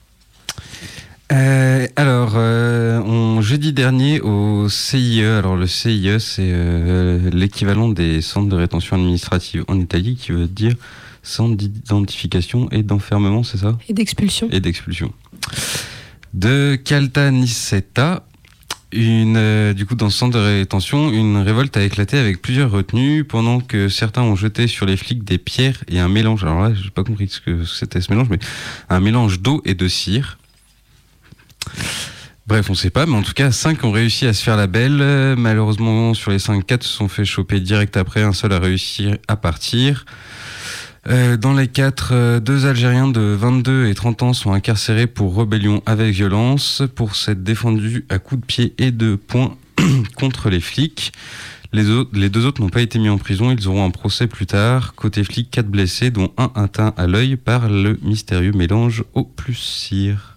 Euh, alors, euh, on, jeudi dernier au C I E, alors le C I E c'est euh, l'équivalent des centres de rétention administrative en Italie, qui veut dire centre d'identification et d'enfermement, c'est ça ? Et d'expulsion. Et d'expulsion. De Caltanissetta, une, euh, du coup, dans ce centre de rétention, une révolte a éclaté avec plusieurs retenus pendant que certains ont jeté sur les flics des pierres et un mélange. Alors là, j'ai pas compris ce que c'était ce mélange, mais un mélange d'eau et de cire. Bref, on sait pas, mais en tout cas, cinq ont réussi à se faire la belle. Malheureusement, sur les cinq, quatre se sont fait choper direct après. Un seul a réussi à partir. Euh, dans les quatre, euh, deux Algériens de vingt-deux et trente ans sont incarcérés pour rébellion avec violence, pour s'être défendus à coups de pied et de poing contre les flics. Les, autres, les deux autres n'ont pas été mis en prison, ils auront un procès plus tard. Côté flics, quatre blessés, dont un atteint à l'œil par le mystérieux mélange au plus cire.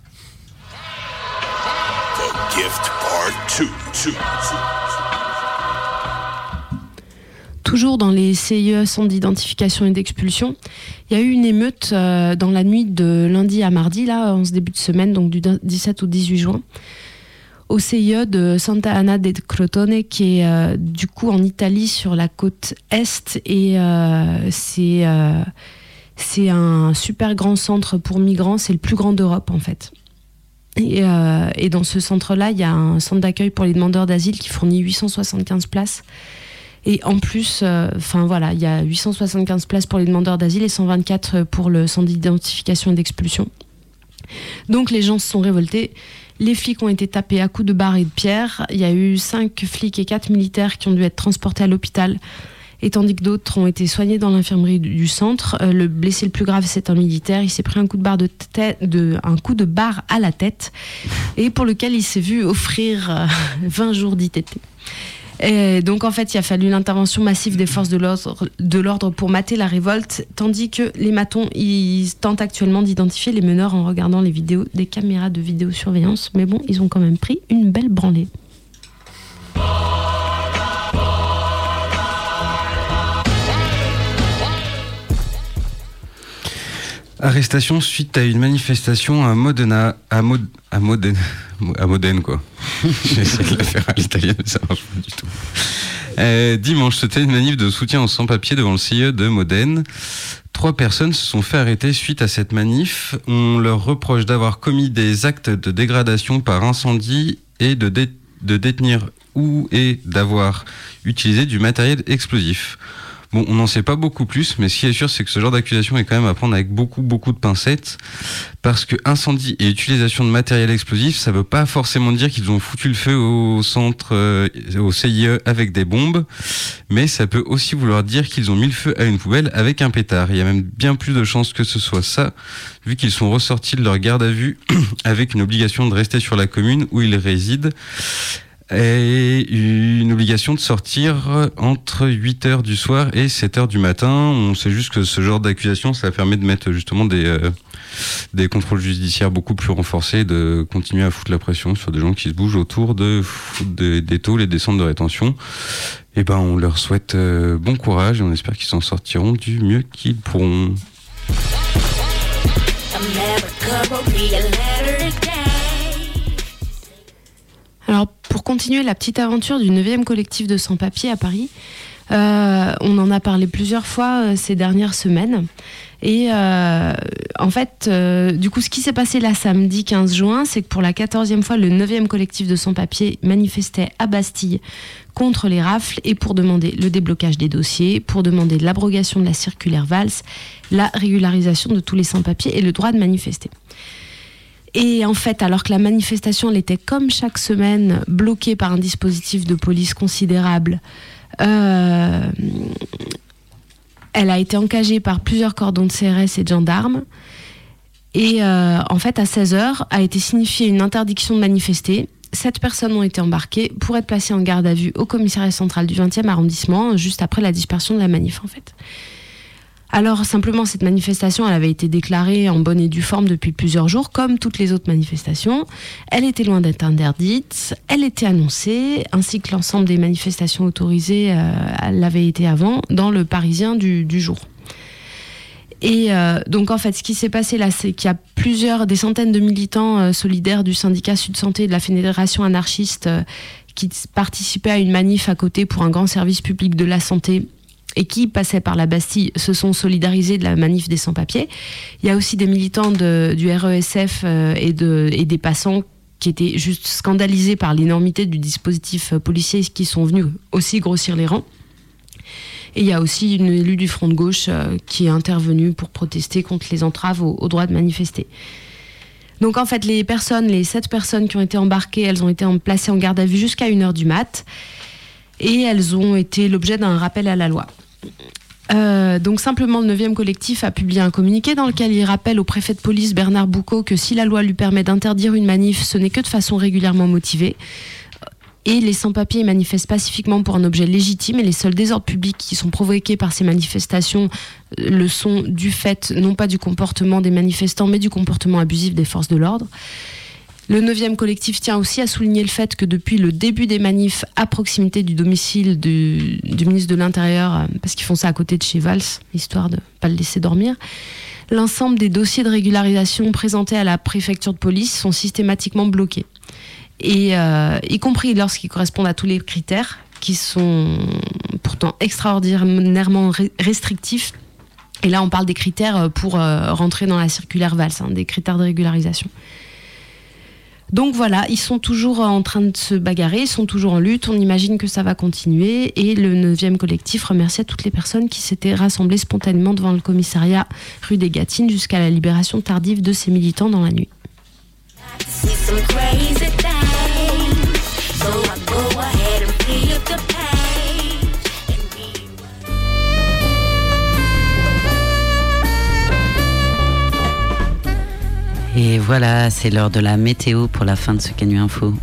The Gift Part deux. Toujours dans les C I E, centres d'identification et d'expulsion, il y a eu une émeute euh, dans la nuit de lundi à mardi, là, en ce début de semaine, donc du dix-sept au dix-huit juin, au C I E de Santa Anna del Crotone, qui est euh, du coup en Italie, sur la côte est, et euh, c'est, euh, c'est un super grand centre pour migrants, c'est le plus grand d'Europe en fait. Et, euh, et dans ce centre-là, il y a un centre d'accueil pour les demandeurs d'asile qui fournit huit cent soixante-quinze places. Et en plus, enfin euh, voilà, il y a huit cent soixante-quinze places pour les demandeurs d'asile et cent vingt-quatre pour le centre d'identification et d'expulsion. Donc les gens se sont révoltés. Les flics ont été tapés à coups de barre et de pierre. Il y a eu cinq flics et quatre militaires qui ont dû être transportés à l'hôpital, et tandis que d'autres ont été soignés dans l'infirmerie du, du centre. Euh, le blessé le plus grave, c'est un militaire. Il s'est pris un coup de barre de tête, de, un coup de barre à la tête, et pour lequel il s'est vu offrir euh, vingt jours d'I T T. Et donc en fait, il a fallu l'intervention massive des forces de l'ordre, de l'ordre pour mater la révolte, tandis que les matons, ils tentent actuellement d'identifier les meneurs en regardant les vidéos des caméras de vidéosurveillance. Mais bon, ils ont quand même pris une belle branlée. Arrestation suite à une manifestation à Modena, à, Mod, à Modène, à Modène quoi. J'ai essayé de la faire à l'italienne, mais ça marche pas du tout. Euh, dimanche, c'était une manif de soutien aux sans-papiers devant le C I E de Modène. Trois personnes se sont fait arrêter suite à cette manif. On leur reproche d'avoir commis des actes de dégradation par incendie et de, dé- de détenir ou et d'avoir utilisé du matériel explosif. Bon, on n'en sait pas beaucoup plus, mais ce qui est sûr, c'est que ce genre d'accusation est quand même à prendre avec beaucoup, beaucoup de pincettes, parce que incendie et utilisation de matériel explosif, ça veut pas forcément dire qu'ils ont foutu le feu au centre, euh, au C I E avec des bombes, mais ça peut aussi vouloir dire qu'ils ont mis le feu à une poubelle avec un pétard. Il y a même bien plus de chances que ce soit ça, vu qu'ils sont ressortis de leur garde à vue avec une obligation de rester sur la commune où ils résident, et une obligation de sortir entre huit heures du soir et sept heures du matin. On sait juste que ce genre d'accusation, ça permet de mettre justement des, euh, des contrôles judiciaires beaucoup plus renforcés, et de continuer à foutre la pression sur des gens qui se bougent autour de, de, des tôles et des centres de rétention. Et ben, on leur souhaite euh, bon courage et on espère qu'ils s'en sortiront du mieux qu'ils pourront. Alors, pour continuer la petite aventure du neuvième collectif de sans-papiers à Paris, euh, on en a parlé plusieurs fois euh, ces dernières semaines. Et euh, en fait, euh, du coup, ce qui s'est passé là samedi quinze juin, c'est que pour la quatorzième fois, le neuvième collectif de sans-papiers manifestait à Bastille contre les rafles et pour demander le déblocage des dossiers, pour demander l'abrogation de la circulaire Valls, la régularisation de tous les sans-papiers et le droit de manifester. Et en fait, alors que la manifestation elle était comme chaque semaine bloquée par un dispositif de police considérable, euh, elle a été encagée par plusieurs cordons de C R S et de gendarmes. Et euh, en fait, à seize heures, a été signifiée une interdiction de manifester. Sept personnes ont été embarquées pour être placées en garde à vue au commissariat central du vingtième arrondissement, juste après la dispersion de la manif, en fait. Alors, simplement, cette manifestation, elle avait été déclarée en bonne et due forme depuis plusieurs jours, comme toutes les autres manifestations. Elle était loin d'être interdite, elle était annoncée, ainsi que l'ensemble des manifestations autorisées euh, l'avaient été avant, dans le Parisien du, du jour. Et euh, donc, en fait, ce qui s'est passé là, c'est qu'il y a plusieurs, des centaines de militants euh, solidaires du syndicat Sud Santé et de la Fédération anarchiste euh, qui participaient à une manif à côté pour un grand service public de la santé, et qui passaient par la Bastille, se sont solidarisés de la manif des sans-papiers. Il y a aussi des militants de, du R E S F euh, et, de, et des passants qui étaient juste scandalisés par l'énormité du dispositif policier, qui sont venus aussi grossir les rangs. Et il y a aussi une élue du Front de gauche euh, qui est intervenue pour protester contre les entraves au, au droit de manifester. Donc en fait, les personnes, les sept personnes qui ont été embarquées, elles ont été placées en garde à vue jusqu'à une heure du mat', et elles ont été l'objet d'un rappel à la loi. Euh, donc simplement, le neuvième collectif a publié un communiqué dans lequel il rappelle au préfet de police Bernard Boucaud que si la loi lui permet d'interdire une manif, ce n'est que de façon régulièrement motivée. Et les sans-papiers manifestent pacifiquement pour un objet légitime, et les seuls désordres publics qui sont provoqués par ces manifestations le sont du fait, non pas du comportement des manifestants, mais du comportement abusif des forces de l'ordre. Le neuvième collectif tient aussi à souligner le fait que depuis le début des manifs à proximité du domicile du, du ministre de l'Intérieur, parce qu'ils font ça à côté de chez Valls, histoire de ne pas le laisser dormir, l'ensemble des dossiers de régularisation présentés à la préfecture de police sont systématiquement bloqués. Et euh, y compris lorsqu'ils correspondent à tous les critères, qui sont pourtant extraordinairement restrictifs. Et là, on parle des critères pour euh, rentrer dans la circulaire Valls, hein, des critères de régularisation. Donc voilà, ils sont toujours en train de se bagarrer, ils sont toujours en lutte, on imagine que ça va continuer. Et le neuvième collectif remercie toutes les personnes qui s'étaient rassemblées spontanément devant le commissariat rue des Gâtines jusqu'à la libération tardive de ces militants dans la nuit. Et voilà, c'est l'heure de la météo pour la fin de ce Canu Info.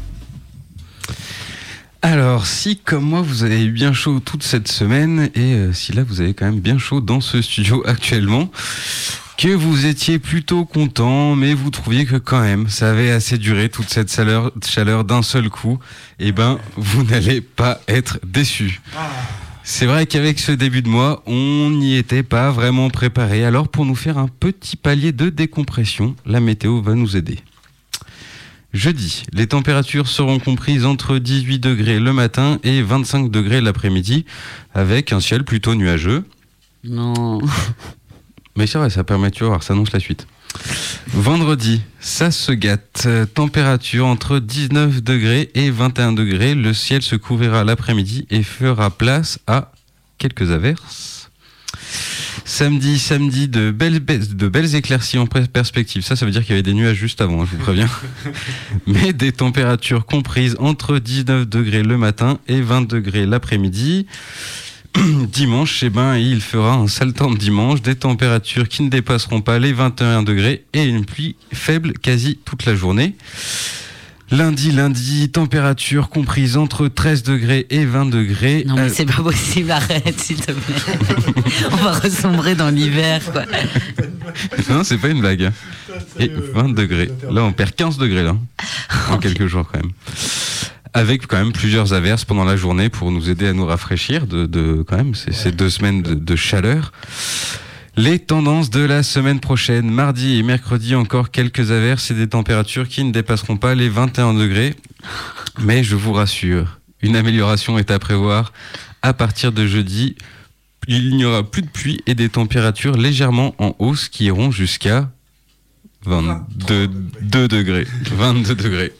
Alors, si comme moi vous avez eu bien chaud toute cette semaine, et euh, si là vous avez quand même bien chaud dans ce studio actuellement, que vous étiez plutôt content, mais vous trouviez que quand même ça avait assez duré toute cette chaleur, chaleur d'un seul coup, eh ben vous n'allez pas être déçus. C'est vrai qu'avec ce début de mois, on n'y était pas vraiment préparé. Alors pour nous faire un petit palier de décompression, la météo va nous aider. Jeudi, les températures seront comprises entre dix-huit degrés le matin et vingt-cinq degrés l'après-midi, avec un ciel plutôt nuageux. Non. Mais c'est vrai, ça permet, tu vas voir, ça annonce la suite. Vendredi, ça se gâte. Température entre dix-neuf degrés et vingt et un degrés. Le ciel se couvrira l'après-midi et fera place à quelques averses. Samedi, samedi, de belles, de belles éclaircies en perspective. Ça, ça veut dire qu'il y avait des nuages juste avant, je vous préviens. Mais des températures comprises entre dix-neuf degrés le matin et vingt degrés l'après-midi. Dimanche, eh ben, il fera un sale temps de dimanche, des températures qui ne dépasseront pas les vingt et un degrés et une pluie faible quasi toute la journée. Lundi, lundi, température comprise entre treize degrés et vingt degrés. Non mais euh... c'est pas possible, arrête s'il te plaît. On va ressombrer dans l'hiver, quoi. Non, c'est pas une blague. Et vingt degrés. Là, on perd quinze degrés, là. En quelques jours, quand même. Avec quand même plusieurs averses pendant la journée pour nous aider à nous rafraîchir de, de quand même ces, ces deux semaines de, de chaleur. Les tendances de la semaine prochaine, mardi et mercredi, encore quelques averses et des températures qui ne dépasseront pas les vingt et un degrés. Mais je vous rassure, une amélioration est à prévoir à partir de jeudi. Il n'y aura plus de pluie et des températures légèrement en hausse qui iront jusqu'à vingt-deux degrés. vingt-deux degrés.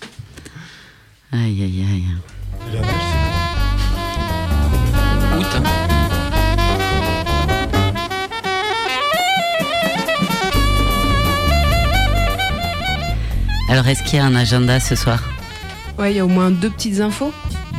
Aïe, aïe, aïe. Août. Alors, est-ce qu'il y a un agenda ce soir ? Ouais, il y a au moins deux petites infos.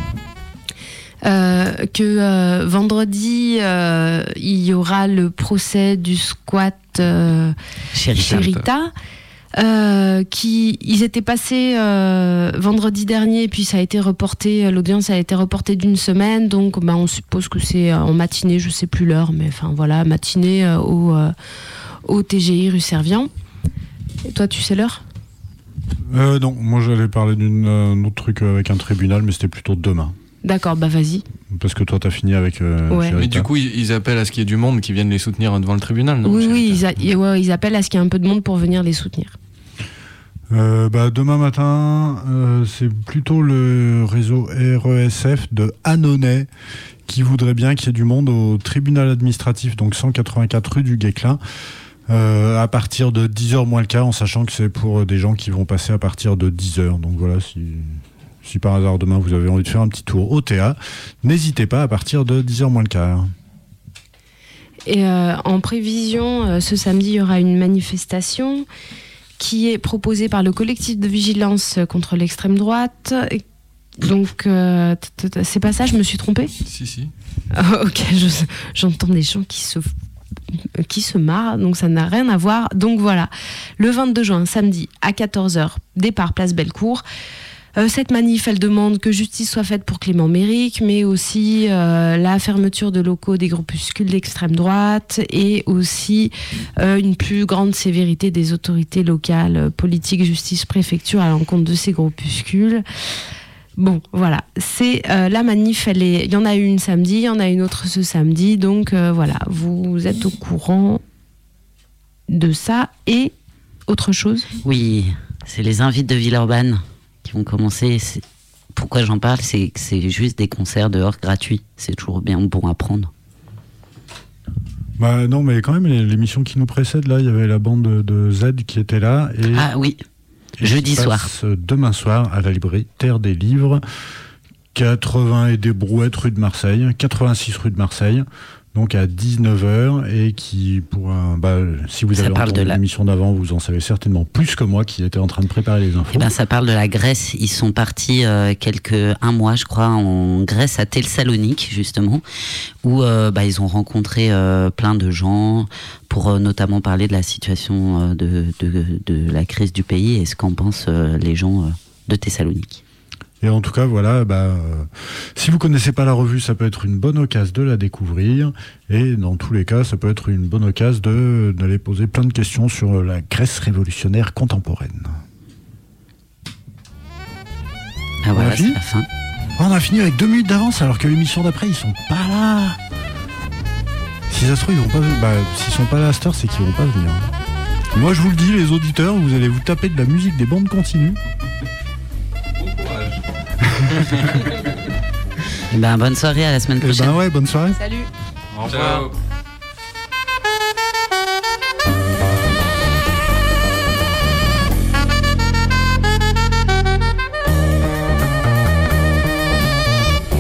Euh, que euh, vendredi, euh, il y aura le procès du squat euh, chez Rita. Chez Rita. Euh, qui ils étaient passés euh, vendredi dernier et puis ça a été reporté, l'audience a été reportée d'une semaine, donc bah, on suppose que c'est en matinée, je sais plus l'heure, mais enfin voilà, matinée euh, au, euh, au T G I rue Servian. Et toi tu sais l'heure ? euh, Non, moi j'allais parler d'un autre truc avec un tribunal, mais c'était plutôt demain. D'accord, bah vas-y. Parce que toi t'as fini avec euh, ouais. Mais du coup ils appellent à ce qu'il y ait du monde qui vienne les soutenir devant le tribunal, non ? Oui, oui, ils, a, ouais, ils appellent à ce qu'il y ait un peu de monde pour venir les soutenir. Euh, bah, demain matin, euh, c'est plutôt le réseau R E S F de Annonay qui voudrait bien qu'il y ait du monde au tribunal administratif, donc cent quatre-vingt-quatre rue du Guesclin, euh, à partir de dix heures moins le quart, en sachant que c'est pour des gens qui vont passer à partir de dix heures. Donc voilà, si, si par hasard demain vous avez envie de faire un petit tour au T A, n'hésitez pas à partir de dix heures moins le quart. Et euh, en prévision, euh, ce samedi, il y aura une manifestation qui est proposée par le collectif de vigilance contre l'extrême droite. Donc, euh, t- t- c'est pas ça, je me suis trompée ? Si, si. Ah, ok, je- j'entends des gens qui se, qui se marrent, donc ça n'a rien à voir. Donc voilà, le vingt-deux juin, samedi, à quatorze heures, départ place Bellecour. Euh, cette manif, elle demande que justice soit faite pour Clément Méric, mais aussi euh, la fermeture de locaux des groupuscules d'extrême droite et aussi euh, une plus grande sévérité des autorités locales, euh, politique, justice, préfecture à l'encontre de ces groupuscules. Bon, voilà, c'est euh, la manif, elle est, il y en a une samedi, il y en a une autre ce samedi, donc euh, voilà, vous êtes au courant de ça. Et autre chose ? Oui, c'est les invites de Villeurbanne qui vont commencer. C'est... Pourquoi j'en parle ? C'est que c'est juste des concerts dehors gratuits. C'est toujours bien bon à prendre. Bah non, mais quand même, l'émission qui nous précède, là, il y avait la bande de, de Z qui était là. Et, ah oui, et jeudi soir. Demain soir, à la librairie Terre des Livres, quatre-vingts et des Brouettes rue de Marseille, quatre-vingt-six rue de Marseille. Donc à dix-neuf heures, et qui, pour un, bah, si vous Ça avez parle entendu de la- l'émission d'avant, vous en savez certainement plus que moi qui était en train de préparer les infos. Eh ben, ça parle de la Grèce. Ils sont partis euh, quelques un mois, je crois, en Grèce, à Thessalonique justement, où euh, bah, ils ont rencontré euh, plein de gens pour euh, notamment parler de la situation euh, de, de, de la crise du pays et ce qu'en pensent euh, les gens euh, de Thessalonique. Et en tout cas, voilà, bah, euh, si vous connaissez pas la revue, ça peut être une bonne occasion de la découvrir. Et dans tous les cas, ça peut être une bonne occasion de, d'aller poser plein de questions sur la Grèce révolutionnaire contemporaine. Ah voilà, a fini c'est la fin. Oh, on a fini avec deux minutes d'avance, alors que l'émission d'après, ils sont pas là. Si ça se trouve, ils vont pas, bah, s'ils sont pas là à cette heure, c'est qu'ils vont pas venir. Moi, je vous le dis, les auditeurs, vous allez vous taper de la musique des bandes continues. Eh ben, bonne soirée, à la semaine Eh prochaine. ben ouais, bonne soirée. Salut. Au revoir. Ciao.